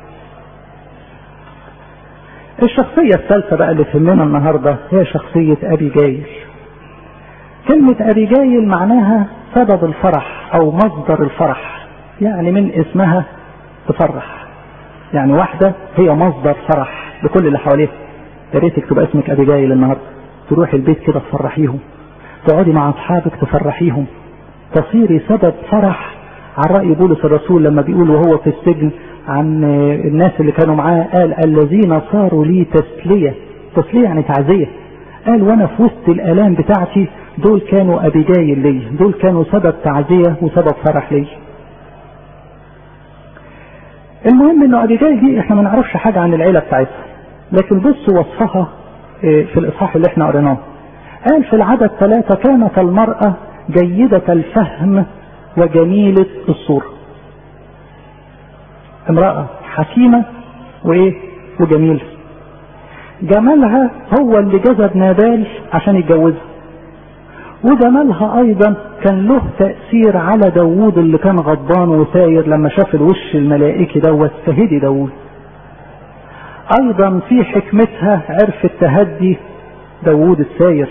الشخصية الثالثة بقى اللي تهمنا النهاردة هي شخصية أبيجايل. كلمة أبيجايل معناها سبب الفرح او مصدر الفرح، يعني من اسمها تفرح، يعني واحدة هي مصدر فرح لكل اللي حواليها. يا ريتك تبقى اسمك أبيجايل النهارده، تروحي البيت كده تفرحيهم، تقعدي مع اصحابك تفرحيهم، تصيري سبب فرح. على رأي بولس الرسول لما بيقول وهو في السجن عن الناس اللي كانوا معاه، قال الذين صاروا لي تسلية. تسلية يعني تعزية. قال وانا في وسط الآلام بتاعتي دول كانوا أبيجايل لي، دول كانوا سبب تعزية وسبب فرح لي. المهم انه أبيجايل دي احنا ما نعرفش حاجة عن العيلة بتاعتها، لكن بصوا وصفها في الإصحاح اللي احنا قريناه. قال في العدد 3 كانت المرأة جيدة الفهم وجميلة الصورة. امرأة حكيمة وايه وجميلة. جمالها هو اللي جذب نابال عشان يتجوزها، وجمالها ايضا كان له تأثير على داوود اللي كان غضبان وساير، لما شاف الوش الملائكي دوت فهدي داوود. ايضا في حكمتها عرفت تهدي داوود الساير.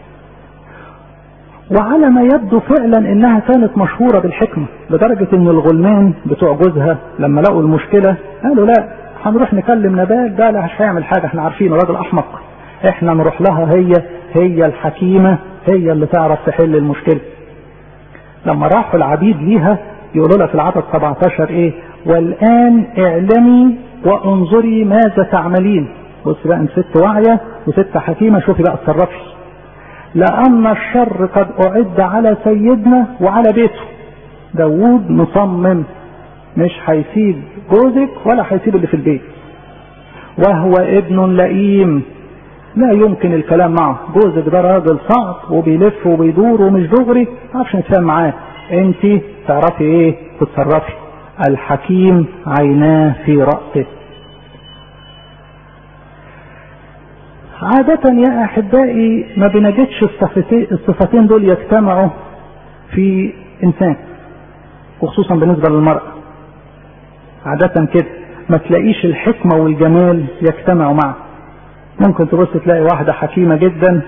وعلى ما يبدو فعلا انها كانت مشهورة بالحكمة، لدرجة ان الغلمان بتوع جوزها لما لقوا المشكلة قالوا لا هنروح نكلم نبال، ده لا مش هيعمل حاجة، احنا عارفين راجل احمق، احنا نروح لها، هي الحكيمة، هي اللي تعرف تحل المشكلة. لما راحوا العبيد ليها يقولوا لها في العدد 17 ايه والان اعلمي وانظري ماذا تعملين. بص بقى ان ست واعية وست حكيمة، شوفي بقى اتصرفي، لأن الشر قد أعد على سيدنا وعلى بيته. داوود مصمم مش هيسيب جوزك ولا هيسيب اللي في البيت، وهو ابن لئيم لا يمكن الكلام معه. جوزك ده راجل صعب وبيلف وبيدور ومش دغري، معرفش نتفاهم معاه، انت تعرفي ايه تتصرفي. الحكيم عيناه في رأسه. عادة يا أحبائي ما بنجدش الصفتين دول يجتمعوا في إنسان، وخصوصا بالنسبة للمرأة. عادة كده ما تلاقيش الحكمة والجمال يجتمعوا معه. ممكن تبص تلاقي واحدة حكيمة جدا،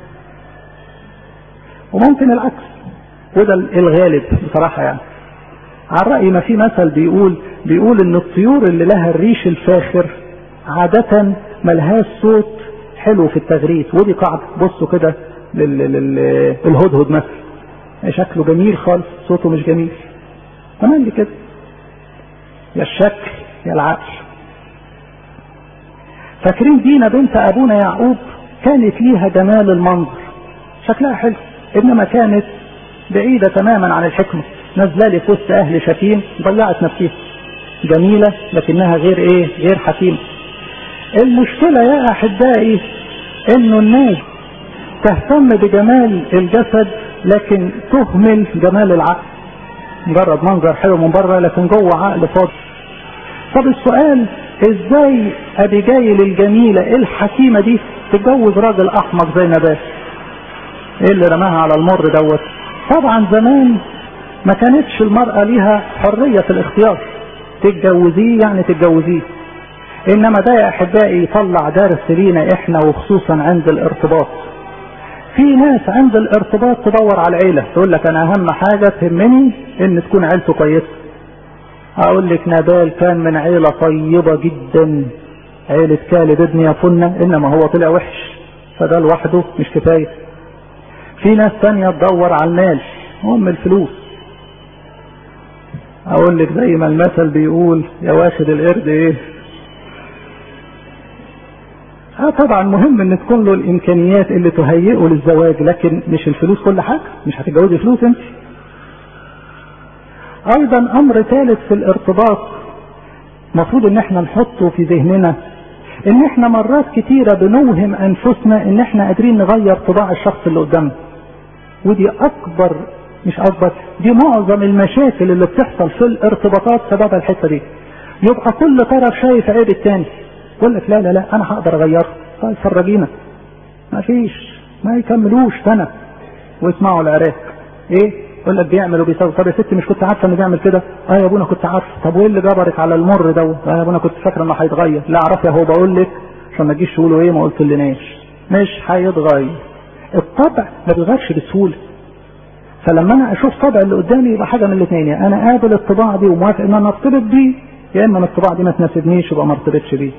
وممكن العكس، وده الغالب بصراحة. يعني على رأي ما في مثل بيقول ان الطيور اللي لها الريش الفاخر عادة ملهاش صوت حلو في التغريد، ودي قاعدة. بصوا كده الهدهد مثلا، شكله جميل خالص، صوته مش جميل. تمام كده، يا الشكل يا العقل. فاكرين دينا بنت ابونا يعقوب كانت ليها جمال المنظر، شكلها حلو، انما كانت بعيدة تماما عن الحكمة، نازله لي في وسط اهل شتيم، ضيعت نفسها. جميلة لكنها غير حكيمة. المشكلة يا احبائي انه الناس تهتم بجمال الجسد لكن تهمل جمال العقل. مجرد منظر حلو من بره لكن جوه عقل فاضي. طب السؤال، ازاي ابيجايل الجميلة الحكيمة دي تتجوز راجل احمق زي نبال؟ ايه اللي رماها على المر دوت؟ طبعا زمان ما كانتش المرأة ليها حرية في الاختيار، تتجوزيه يعني تتجوزيه، انما ده يا احبائي يطلع درس لينا احنا، وخصوصا عند الارتباط. في ناس عند الارتباط تدور على العيلة، تقول لك انا اهم حاجة تهمني ان تكون عيلته كويسة. اقول لك نابال كان من عيلة طيبة جدا، عيلة كالب ابن يفنة، انما هو طلع وحش، فده لوحده مش كفاية. في ناس تانية تدور على المال، هم الفلوس. اقول لك زي ما المثل بيقول يا واخد القرد ايه. طبعا مهم ان تكون له الامكانيات اللي تهيئه للزواج، لكن مش الفلوس كل حاجة، مش هتتجوزي فلوس انت. ايضا امر ثالث في الارتباط مفروض ان احنا نحطه في ذهننا، ان احنا مرات كتيرة بنوهم انفسنا ان احنا قادرين نغير طباع الشخص اللي قدامنا، ودي اكبر مش اكبر، دي معظم المشاكل اللي بتحصل في الارتباطات سببها الحتة دي. يبقى كل طرف شايف عيب التاني، يقول لك لا لا لا انا هقدر اغيره. طيب فرجينا، ما فيش، ما يكملوش سنة واسمعوا العراق ايه، يقول لك بيعمل وبيسوي. طب يا ستي مش كنت عارفه انه بيعمل كده؟ يا ابونا كنت عارف. طب وايه اللي جبرك على المر ده؟ يا ابونا كنت فاكره انه هيتغير. لا اعرف يا هو بقول لك عشان ما تجيش تقولوا ايه ما قلت لناش، مش هيتغير. الطبع ما بيتغيرش بسهوله. فلما انا اشوف طبع اللي قدامي يبقى حاجه من الاثنين، يعني انا قابل الطباع دي وموافق ان انا ارتبط بيه، يا اما الطباع دي ما تناسبنيش يبقى ما ارتبطش بيه.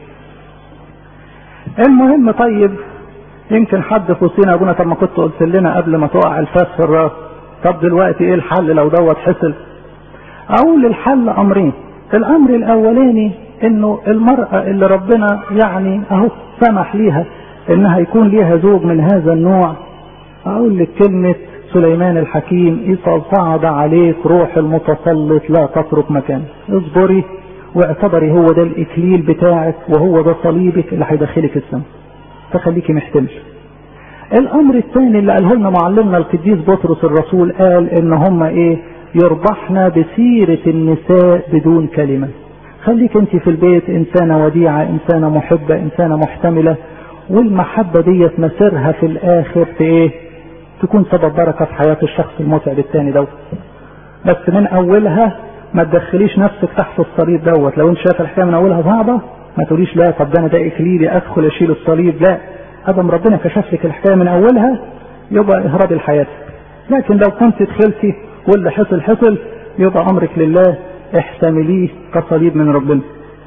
المهم طيب يمكن حد في وسطنا ابونا طب ما كنت قلت لنا قبل ما تقع الفاس في الراس، طب دلوقتي ايه الحل لو دوت حصل؟ اقول الحل امرين. الامر الاولاني انه المرأة اللي ربنا يعني اهو سمح ليها انها يكون ليها زوج من هذا النوع، اقول لك كلمة سليمان الحكيم اذا صعد عليك روح المتسلط لا تترك مكان، اصبري واعتبري هو ده الاكليل بتاعك وهو ده صليبك اللي هيدخلك السماء، فخليكي محتمل. الامر الثاني اللي قاله لنا معلمنا القديس بطرس الرسول، قال ان هم ايه؟ يربحنا بسيرة النساء بدون كلمة. خليك انت في البيت انسانة وديعة، انسانة محبة، انسانة محتملة، والمحبة ديت مسيرها في الاخر في ايه؟ تكون سبب بركة في حياة الشخص المتعب الثاني دوت. بس من اولها ما تدخليش نفسك تحت الصليب دوت. لو انت شايف الحكاية من اولها صعبة ما تقوليش لا طب ده انا ده اكليلي ادخل اشيل الصليب، لا، ادم ربنا كشف لك الحكايه من اولها يبقى اهرب الحياه. لكن لو كنت دخلتي واللي حصل يبقى امرك لله، احتمليه كصليب من ربنا.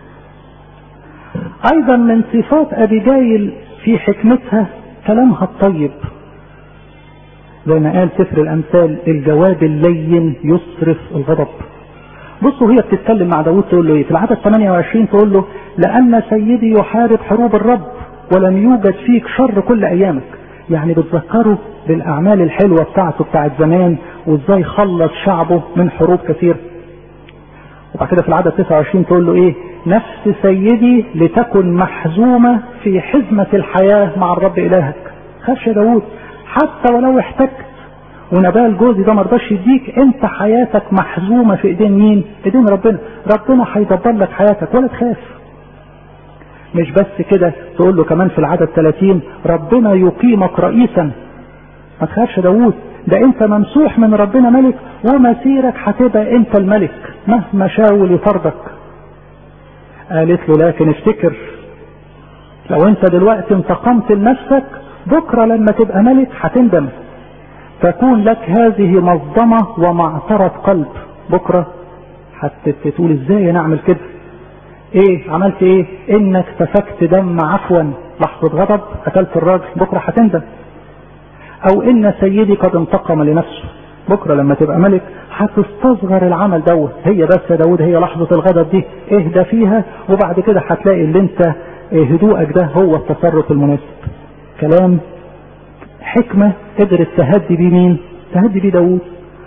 ايضا من صفات ابيجايل في حكمتها كلامها الطيب، زي ما قال سفر الامثال الجواب اللين يصرف الغضب. بصوا هي بتتكلم مع داود تقول له ايه في العدد 28؟ تقول له لان سيدي يحارب حروب الرب ولم يوجد فيك شر كل ايامك. يعني بتذكره بالاعمال الحلوه بتاعته بتاعت زمان وازاي خلص شعبه من حروب كثير. وبعد كده في العدد 29 تقول له ايه؟ نفس سيدي لتكن محزومه في حزمه الحياه مع الرب الهك. خافش يا داود حتى ولو احتجت ونبال جوزي ده مرضاش يديك، انت حياتك محزومه في ايدين مين؟ ايدين ربنا. ربنا هيدبر لك حياتك ولا تخاف. مش بس كده، تقول له كمان في العدد 30 ربنا يقيمك رئيسا. ما تخافش يا داود، ده انت ممسوح من ربنا ملك ومسيرك هتبقى انت الملك مهما شاول يطردك. قالت له لكن افتكر لو انت دلوقتي انتقمت لنفسك بكره لما تبقى ملك هتندم، تكون لك هذه مصدمة ومعترة قلب. بكرة هتقول ازاي نعمل كده؟ ايه عملت ايه؟ انك سفكت دم عفوا، لحظة غضب قتلت الراجل، بكرة هتندم. او ان سيدي قد انتقم لنفسه، بكرة لما تبقى ملك هتستصغر العمل دوت. هي بس يا داود هي لحظة الغضب دي اهدى فيها، وبعد كده هتلاقي اللي انت هدوءك ده هو التصرف المناسب. كلام حكمة قدرت تهدي بيه مين؟ تهدي بيه داود.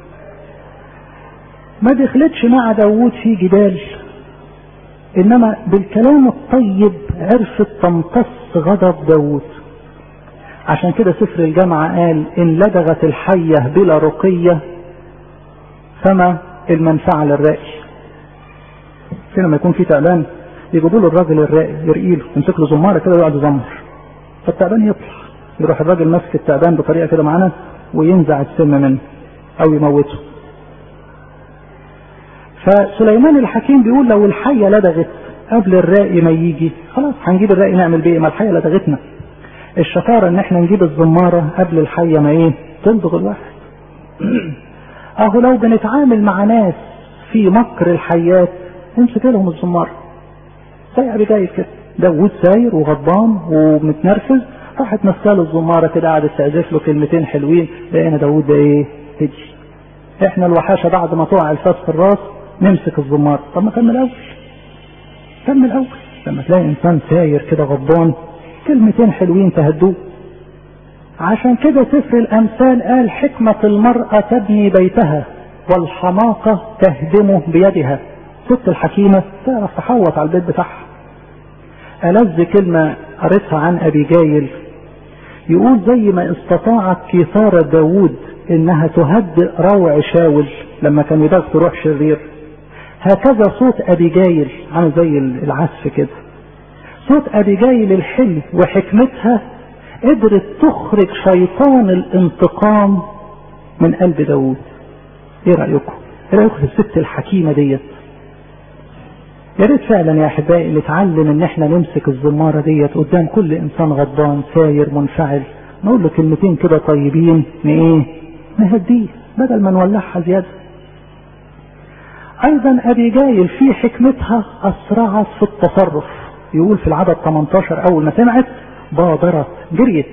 ما دخلتش مع داود في جدال، انما بالكلام الطيب عرفت تمتص غضب داود. عشان كده سفر الجامعة قال ان لدغت الحية بلا رقية فما المنفعة للرائي. لما يكون في تعبان يجيبوا له الراجل الرائي يرقيله، يمسك له زمارة كده ويقعد يزمر، فالتعبان يطلع، يروح الراجل ماسك التعبان بطريقة كده معانا وينزع السم منه او يموته. فسليمان الحكيم بيقول لو الحية لدغت قبل الرأي ما يجي خلاص هنجيب الرأي نعمل بيه، ما الحية لدغتنا. الشطارة ان احنا نجيب الزمارة قبل الحية ما تلدغ الواحد. اهو لو بنتعامل مع ناس في مكر الحيات نمسك لهم الزمارة زي ابيجايل كده. داوود ساير وغضبان ومتنرفز، راحت مسكاله الزمارة كده قعدت تعزف له كلمتين حلوين، لقينا داوود ده هدي. احنا الوحاشة بعد ما تقع الفاس في الراس نمسك الزمارة. طب ما كمل اول لما تلاقي انسان ساير كده غضبان كلمتين حلوين تهدوه. عشان كده سفر الامثال قال حكمة المرأة تبني بيتها والحماقة تهدمه بيدها. ست الحكيمة تعرف تحوط على البيت بتاعها. ألذ كلمة قريتها عن أبيجايل يقول زي ما استطاعت كيثارة داوود انها تهدئ روع شاول لما كان يبغي روح شرير، هكذا صوت أبيجايل عامل زي العزف كده. صوت أبيجايل الحلو وحكمتها قدرت تخرج شيطان الانتقام من قلب داوود. ايه رأيكم في الست الحكيمة ديت؟ يا ريت فعلا يا احبائي نتعلم ان احنا نمسك الزمارة ديت قدام كل انسان غضبان ساير منفعل، نقول له كلمتين كده طيبين نهديه بدل ما نولعها زيادة. ايضا أبيجايل في حكمتها اسرعت في التصرف. يقول في العدد 18 اول ما سمعت بادرت جريت،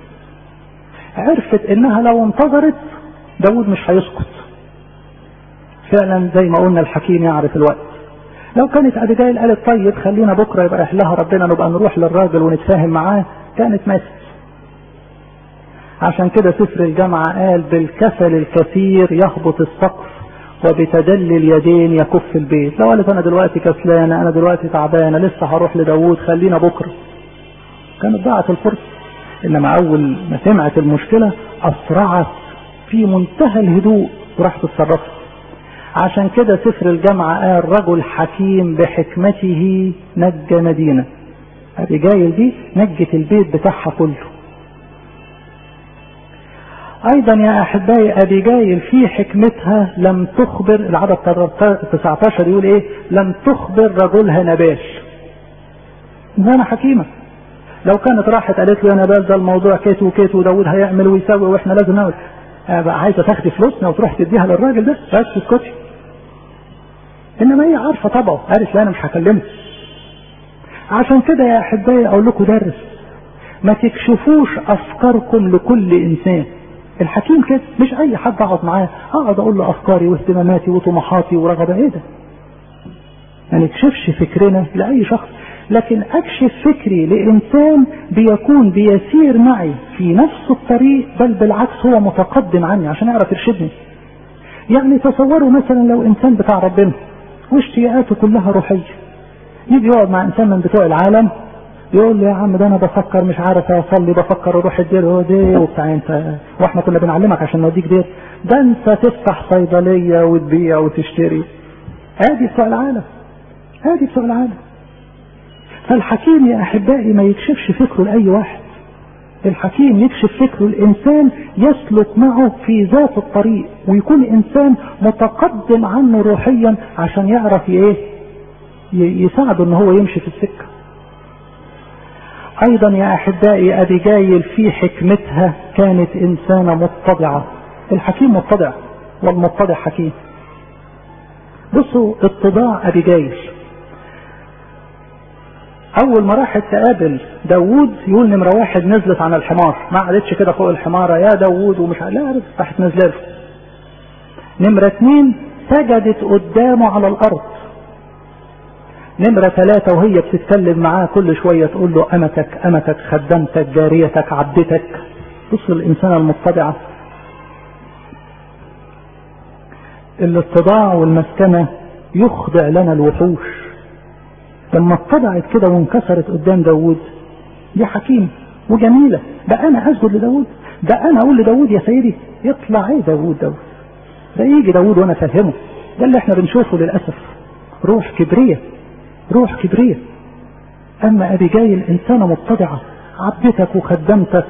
عرفت انها لو انتظرت داود مش هيسكت. فعلا زي ما قلنا الحكيم يعرف الوقت. لو كانت أبيجايل قالت طيب خلينا بكرة يبقى لها ربنا نبقى نروح للراجل ونتفاهم معاه، كانت ماتت. عشان كده سفر الجامعة قال بالكسل الكثير يهبط السقف وبتدلي اليدين يكف البيت. لو قالت انا دلوقتي كسلانة انا دلوقتي تعبانة لسه هروح لداود خلينا بكرة، كانت ضاعت الفرصة. انما اول ما سمعت المشكلة اسرعت في منتهى الهدوء وراحت اتصرفت. عشان كده سفر الجامعة قال رجل حكيم بحكمته نجى مدينة. أبيجايل دي نجت البيت بتاعها كله. ايضا يا احبائي أبيجايل في حكمتها لم تخبر، العدد 19 يقول لم تخبر رجلها نبال. انا حكيمة، لو كانت راحت قالت له يا نبال ده الموضوع كيت وكيت وداود هيعمل ويسوي واحنا لازم نعمل، عايزة تاخدي فلوسنا وتروح تديها للراجل ده بس تسكتي. انما هي عارفة طبعه، قالت لا انا مش هكلمه. عشان كده يا احبائي اقول لكم درس، ما تكشفوش افكاركم لكل انسان. الحكيم كده مش اي حد اقعد معاه اقعد اقول له افكاري واهتماماتي وطموحاتي ورغبة. ده ما نكشفش فكرنا لاي شخص، لكن اكشف فكري لانسان بيكون بيسير معي في نفس الطريق، بل بالعكس هو متقدم عني عشان يعرف يرشدني. يعني تصوروا مثلا لو انسان بتاع ربنا واشتياقاته كلها روحية، يجي يقعد مع انسان من بتوع العالم يقول له يا عم ده انا بفكر مش عارف اصلي، بفكر اروح الدير هو دي وبتاع انت، واحنا كنا بنعلمك عشان نوديك دير، ده انت تفتح صيدلية وتبيع وتشتري. ادي بتوع العالم. فالحكيم يا احبائي ما يكشفش فكره لاي واحد. الحكيم يكشف فكره الانسان يسلك معه في ذات الطريق ويكون انسان متقدم عنه روحيا عشان يعرف يساعده ان هو يمشي في السكة. ايضا يا احبائي أبيجايل في حكمتها كانت انسانة متضعة. الحكيم متضع والمتضع حكيم. بصوا اتضاع أبيجايل، اول ما راحت تقابل داوود يقول نمرة 1 نزلت عن الحمار، ما قعدتش كده فوق الحمارة يا داوود ومش لا، راحت نزلت. نمرة 2 سجدت قدامه على الارض. نمرة 3 وهي بتتكلم معاه كل شوية تقول له امتك خدمتك جاريتك عبدتك. بص الانسان المتضعة. الاتضاع والمسكنة يخضع لنا الوحوش. لما اتضعت كده وانكسرت قدام داوود دي حكيمة وجميلة. ده انا اسجد لداوود، ده انا اقول لداوود يا سيدي يطلع داوود ده يجي داوود وانا فهمه. ده اللي احنا بنشوفه للأسف، روح كبرية. اما أبيجايل انسانة متضعة عبدتك وخدمتك.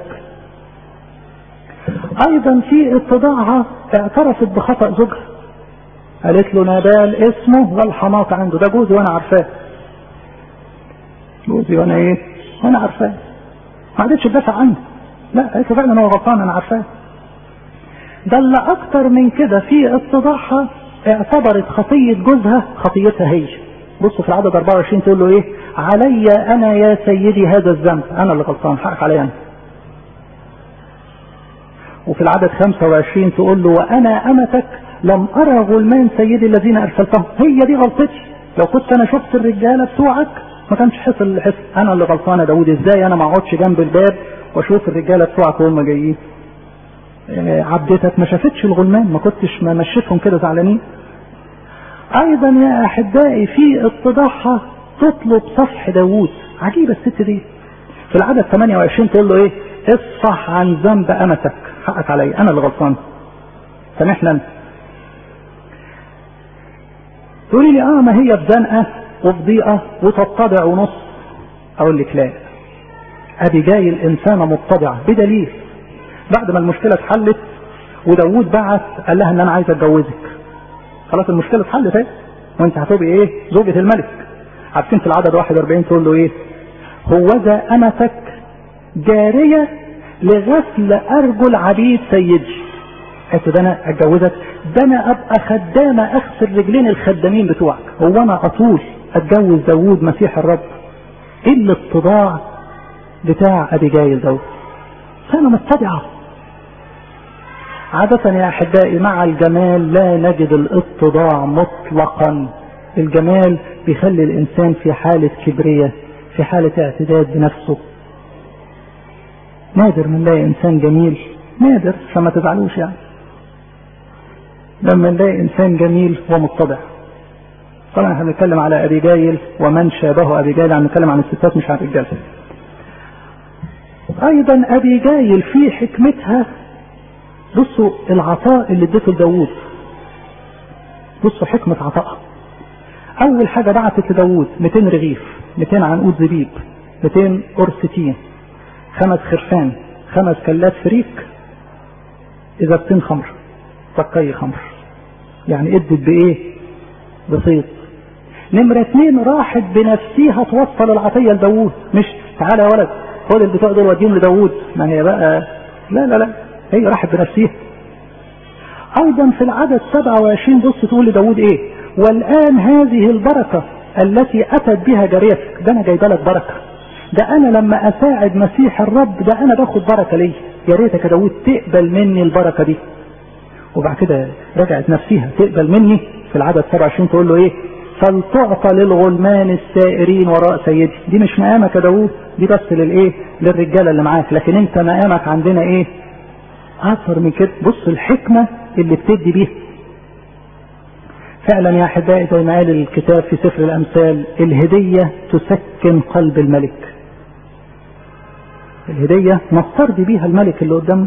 ايضا في اتضاعها اعترفت بخطأ زوجها، قالت له نبال اسمه والحماقة عنده، ده جوزي وانا عارفاه. جوزي وانا ايه؟ وانا عارفاه. ما عادتش تدافع عنه، لا قالت فعلا هو غلطان انا عارفاه. ده اللي اكتر من كده، في اتضاعها اعتبرت خطية جوزها خطيتها هي. بصوا في العدد 24 تقول له ايه؟ علي انا يا سيدي هذا الذنب، انا اللي غلطان، حقك علي انا. وفي العدد 25 تقول له وانا امتك لم ارى غلمان سيدي الذين ارسلتهم، هي دي غلطتي، لو كنت انا شفت الرجاله بتوعك ما كانش حصل اللي حصل، انا اللي غلطان يا داوود، ازاي انا ما اقعدش جنب الباب واشوف الرجاله بتوعك وهم جايين. عبدتك ما شافتش الغلمان، ما كنتش ما مشيتهم كده زعلانين. ايضا يا احبائي في اتضاعها تطلب صفح داوود، عجيبه الست دي. في العدد 28 تقول له ايه؟ اصفح عن ذنب امتك، حقك علي انا اللي غلطان، سامحنا انت. تقولي لي ما هي في زنقه وفي ضيقه وتتضع ونص. اقول لك لا، ابيجايل انسانه متضعه بدليل بعد ما المشكله اتحلت وداوود بعت قال لها ان انا عايز اتجوزك، خلاص المشكله اتحلت اهي وانت هتبقي ايه؟ زوجة الملك. عارفين في العدد 41 تقول له ايه؟ هوذا امتك جاريه لغسل ارجل عبيد سيدي. قلت ده انا اتجوزك؟ ده انا ابقى خدامه اغسل رجلين الخدامين بتوعك، هو انا اطول اتجوز داوود مسيح الرب؟ ايه الاتضاع بتاع ابيجايل دوت؟ سنه متضعه. عادة يا احبائي مع الجمال لا نجد الاتضاع مطلقا. الجمال بيخلي الانسان في حالة كبرية، في حالة اعتداد بنفسه. نادر من نلاقي انسان جميل، نادر عشان ما تزعلوش يعني، لما نلاقي انسان جميل ومتضع. طبعا احنا بنتكلم على ابيجايل ومن شابه ابيجايل، عم نتكلم عن الستات مش عن الرجال. ايضا ابيجايل في حكمتها، بصوا العطاء اللي اديته لداوود، بصوا حكمة عطائها. اول حاجة بعتت لداوود 200 رغيف، 200 عنقود زبيب، 200 قرص تين، 5 خرفان، 5 كلات فريك، ازازتين خمر، طقي خمر. يعني ادت بايه؟ بسيط. نمرة 2 راحت بنفسها توصل العطية لداوود، مش تعالى يا ولد خد البتوع دول وديهم لداوود، ما هي بقى لا هي راحت بنفسها. ايضا في العدد 27 بص تقول لداوود ايه؟ والان هذه البركة التي اتت بها جاريتك، ده انا جايبه لك بركة، ده انا لما اساعد مسيح الرب ده انا باخد بركة ليه، يا ريتك يا داوود تقبل مني البركة دي. وبعد كده رجعت نفسها تقبل مني. في العدد 27 تقول له ايه؟ فلتعطى للغلمان السائرين وراء سيدي. دي مش مقامك يا داوود، دي بس للايه؟ للرجاله اللي معاك، لكن انت مقامك عندنا ايه؟ اكثر من كده. بص الحكمه اللي بتدي بيها. فعلا يا احبائي زي ما قال الكتاب في سفر الامثال، الهديه تسكن قلب الملك. الهديه نسترضي بيها الملك اللي قدامه.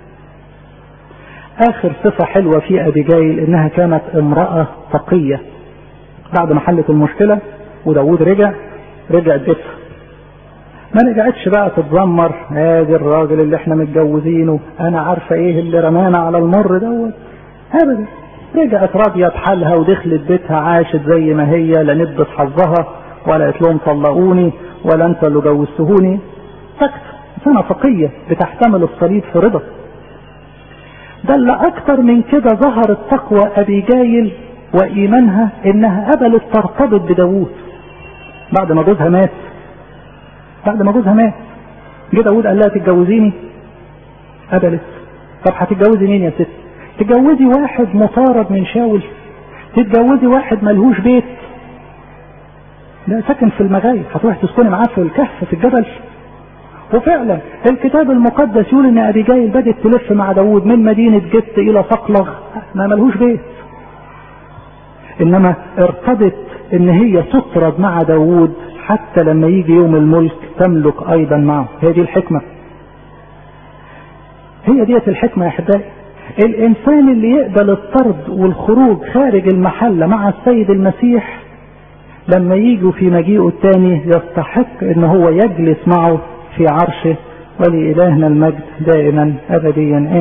اخر صفه حلوه في ابيجايل انها كانت امراه تقيه. بعد ما حلت المشكله وداوود رجعت بيتها، ما رجعتش بقى تتذمر ادي الراجل اللي احنا متجوزينه، انا عارفه ايه اللي رمانا على المر دوت، ابدا. رجعت راضيه بحالها ودخلت بيتها، عاشت زي ما هي، لا ندت حظها ولا قالت لهم طلقوني ولا انت اللي جوزتهوني. سكت، سنه فقيه بتحتمل الصليب في رضا. ده اللي اكتر من كده ظهرت تقوى ابيجايل وايمانها انها قبلت ترتبط بداوود بعد ما جوزها مات. جه داوود قال لها تتجوزيني؟ قبلت. طب هتتجوزي مين يا ست؟ تتجوزي واحد مطارد من شاول؟ تتجوزي واحد ملهوش بيت؟ لا، ساكن في المغاير، هتروح تسكني معاه في الكهف في الجبل؟ وفعلا الكتاب المقدس يقول ان ابيجايل بدت تلف مع داوود من مدينة جت الى صقلغ، ما ملهوش بيت، انما ارتضت ان هي تطرد مع داوود حتى لما يجي يوم الملك تملك ايضا معه. هي دي الحكمة، هي ديت الحكمة يا احبائي. الانسان اللي يقبل الطرد والخروج خارج المحلة مع السيد المسيح لما يجوا في مجيئه الثاني يستحق ان هو يجلس معه في عرشه. ولإلهنا المجد دائما ابديا.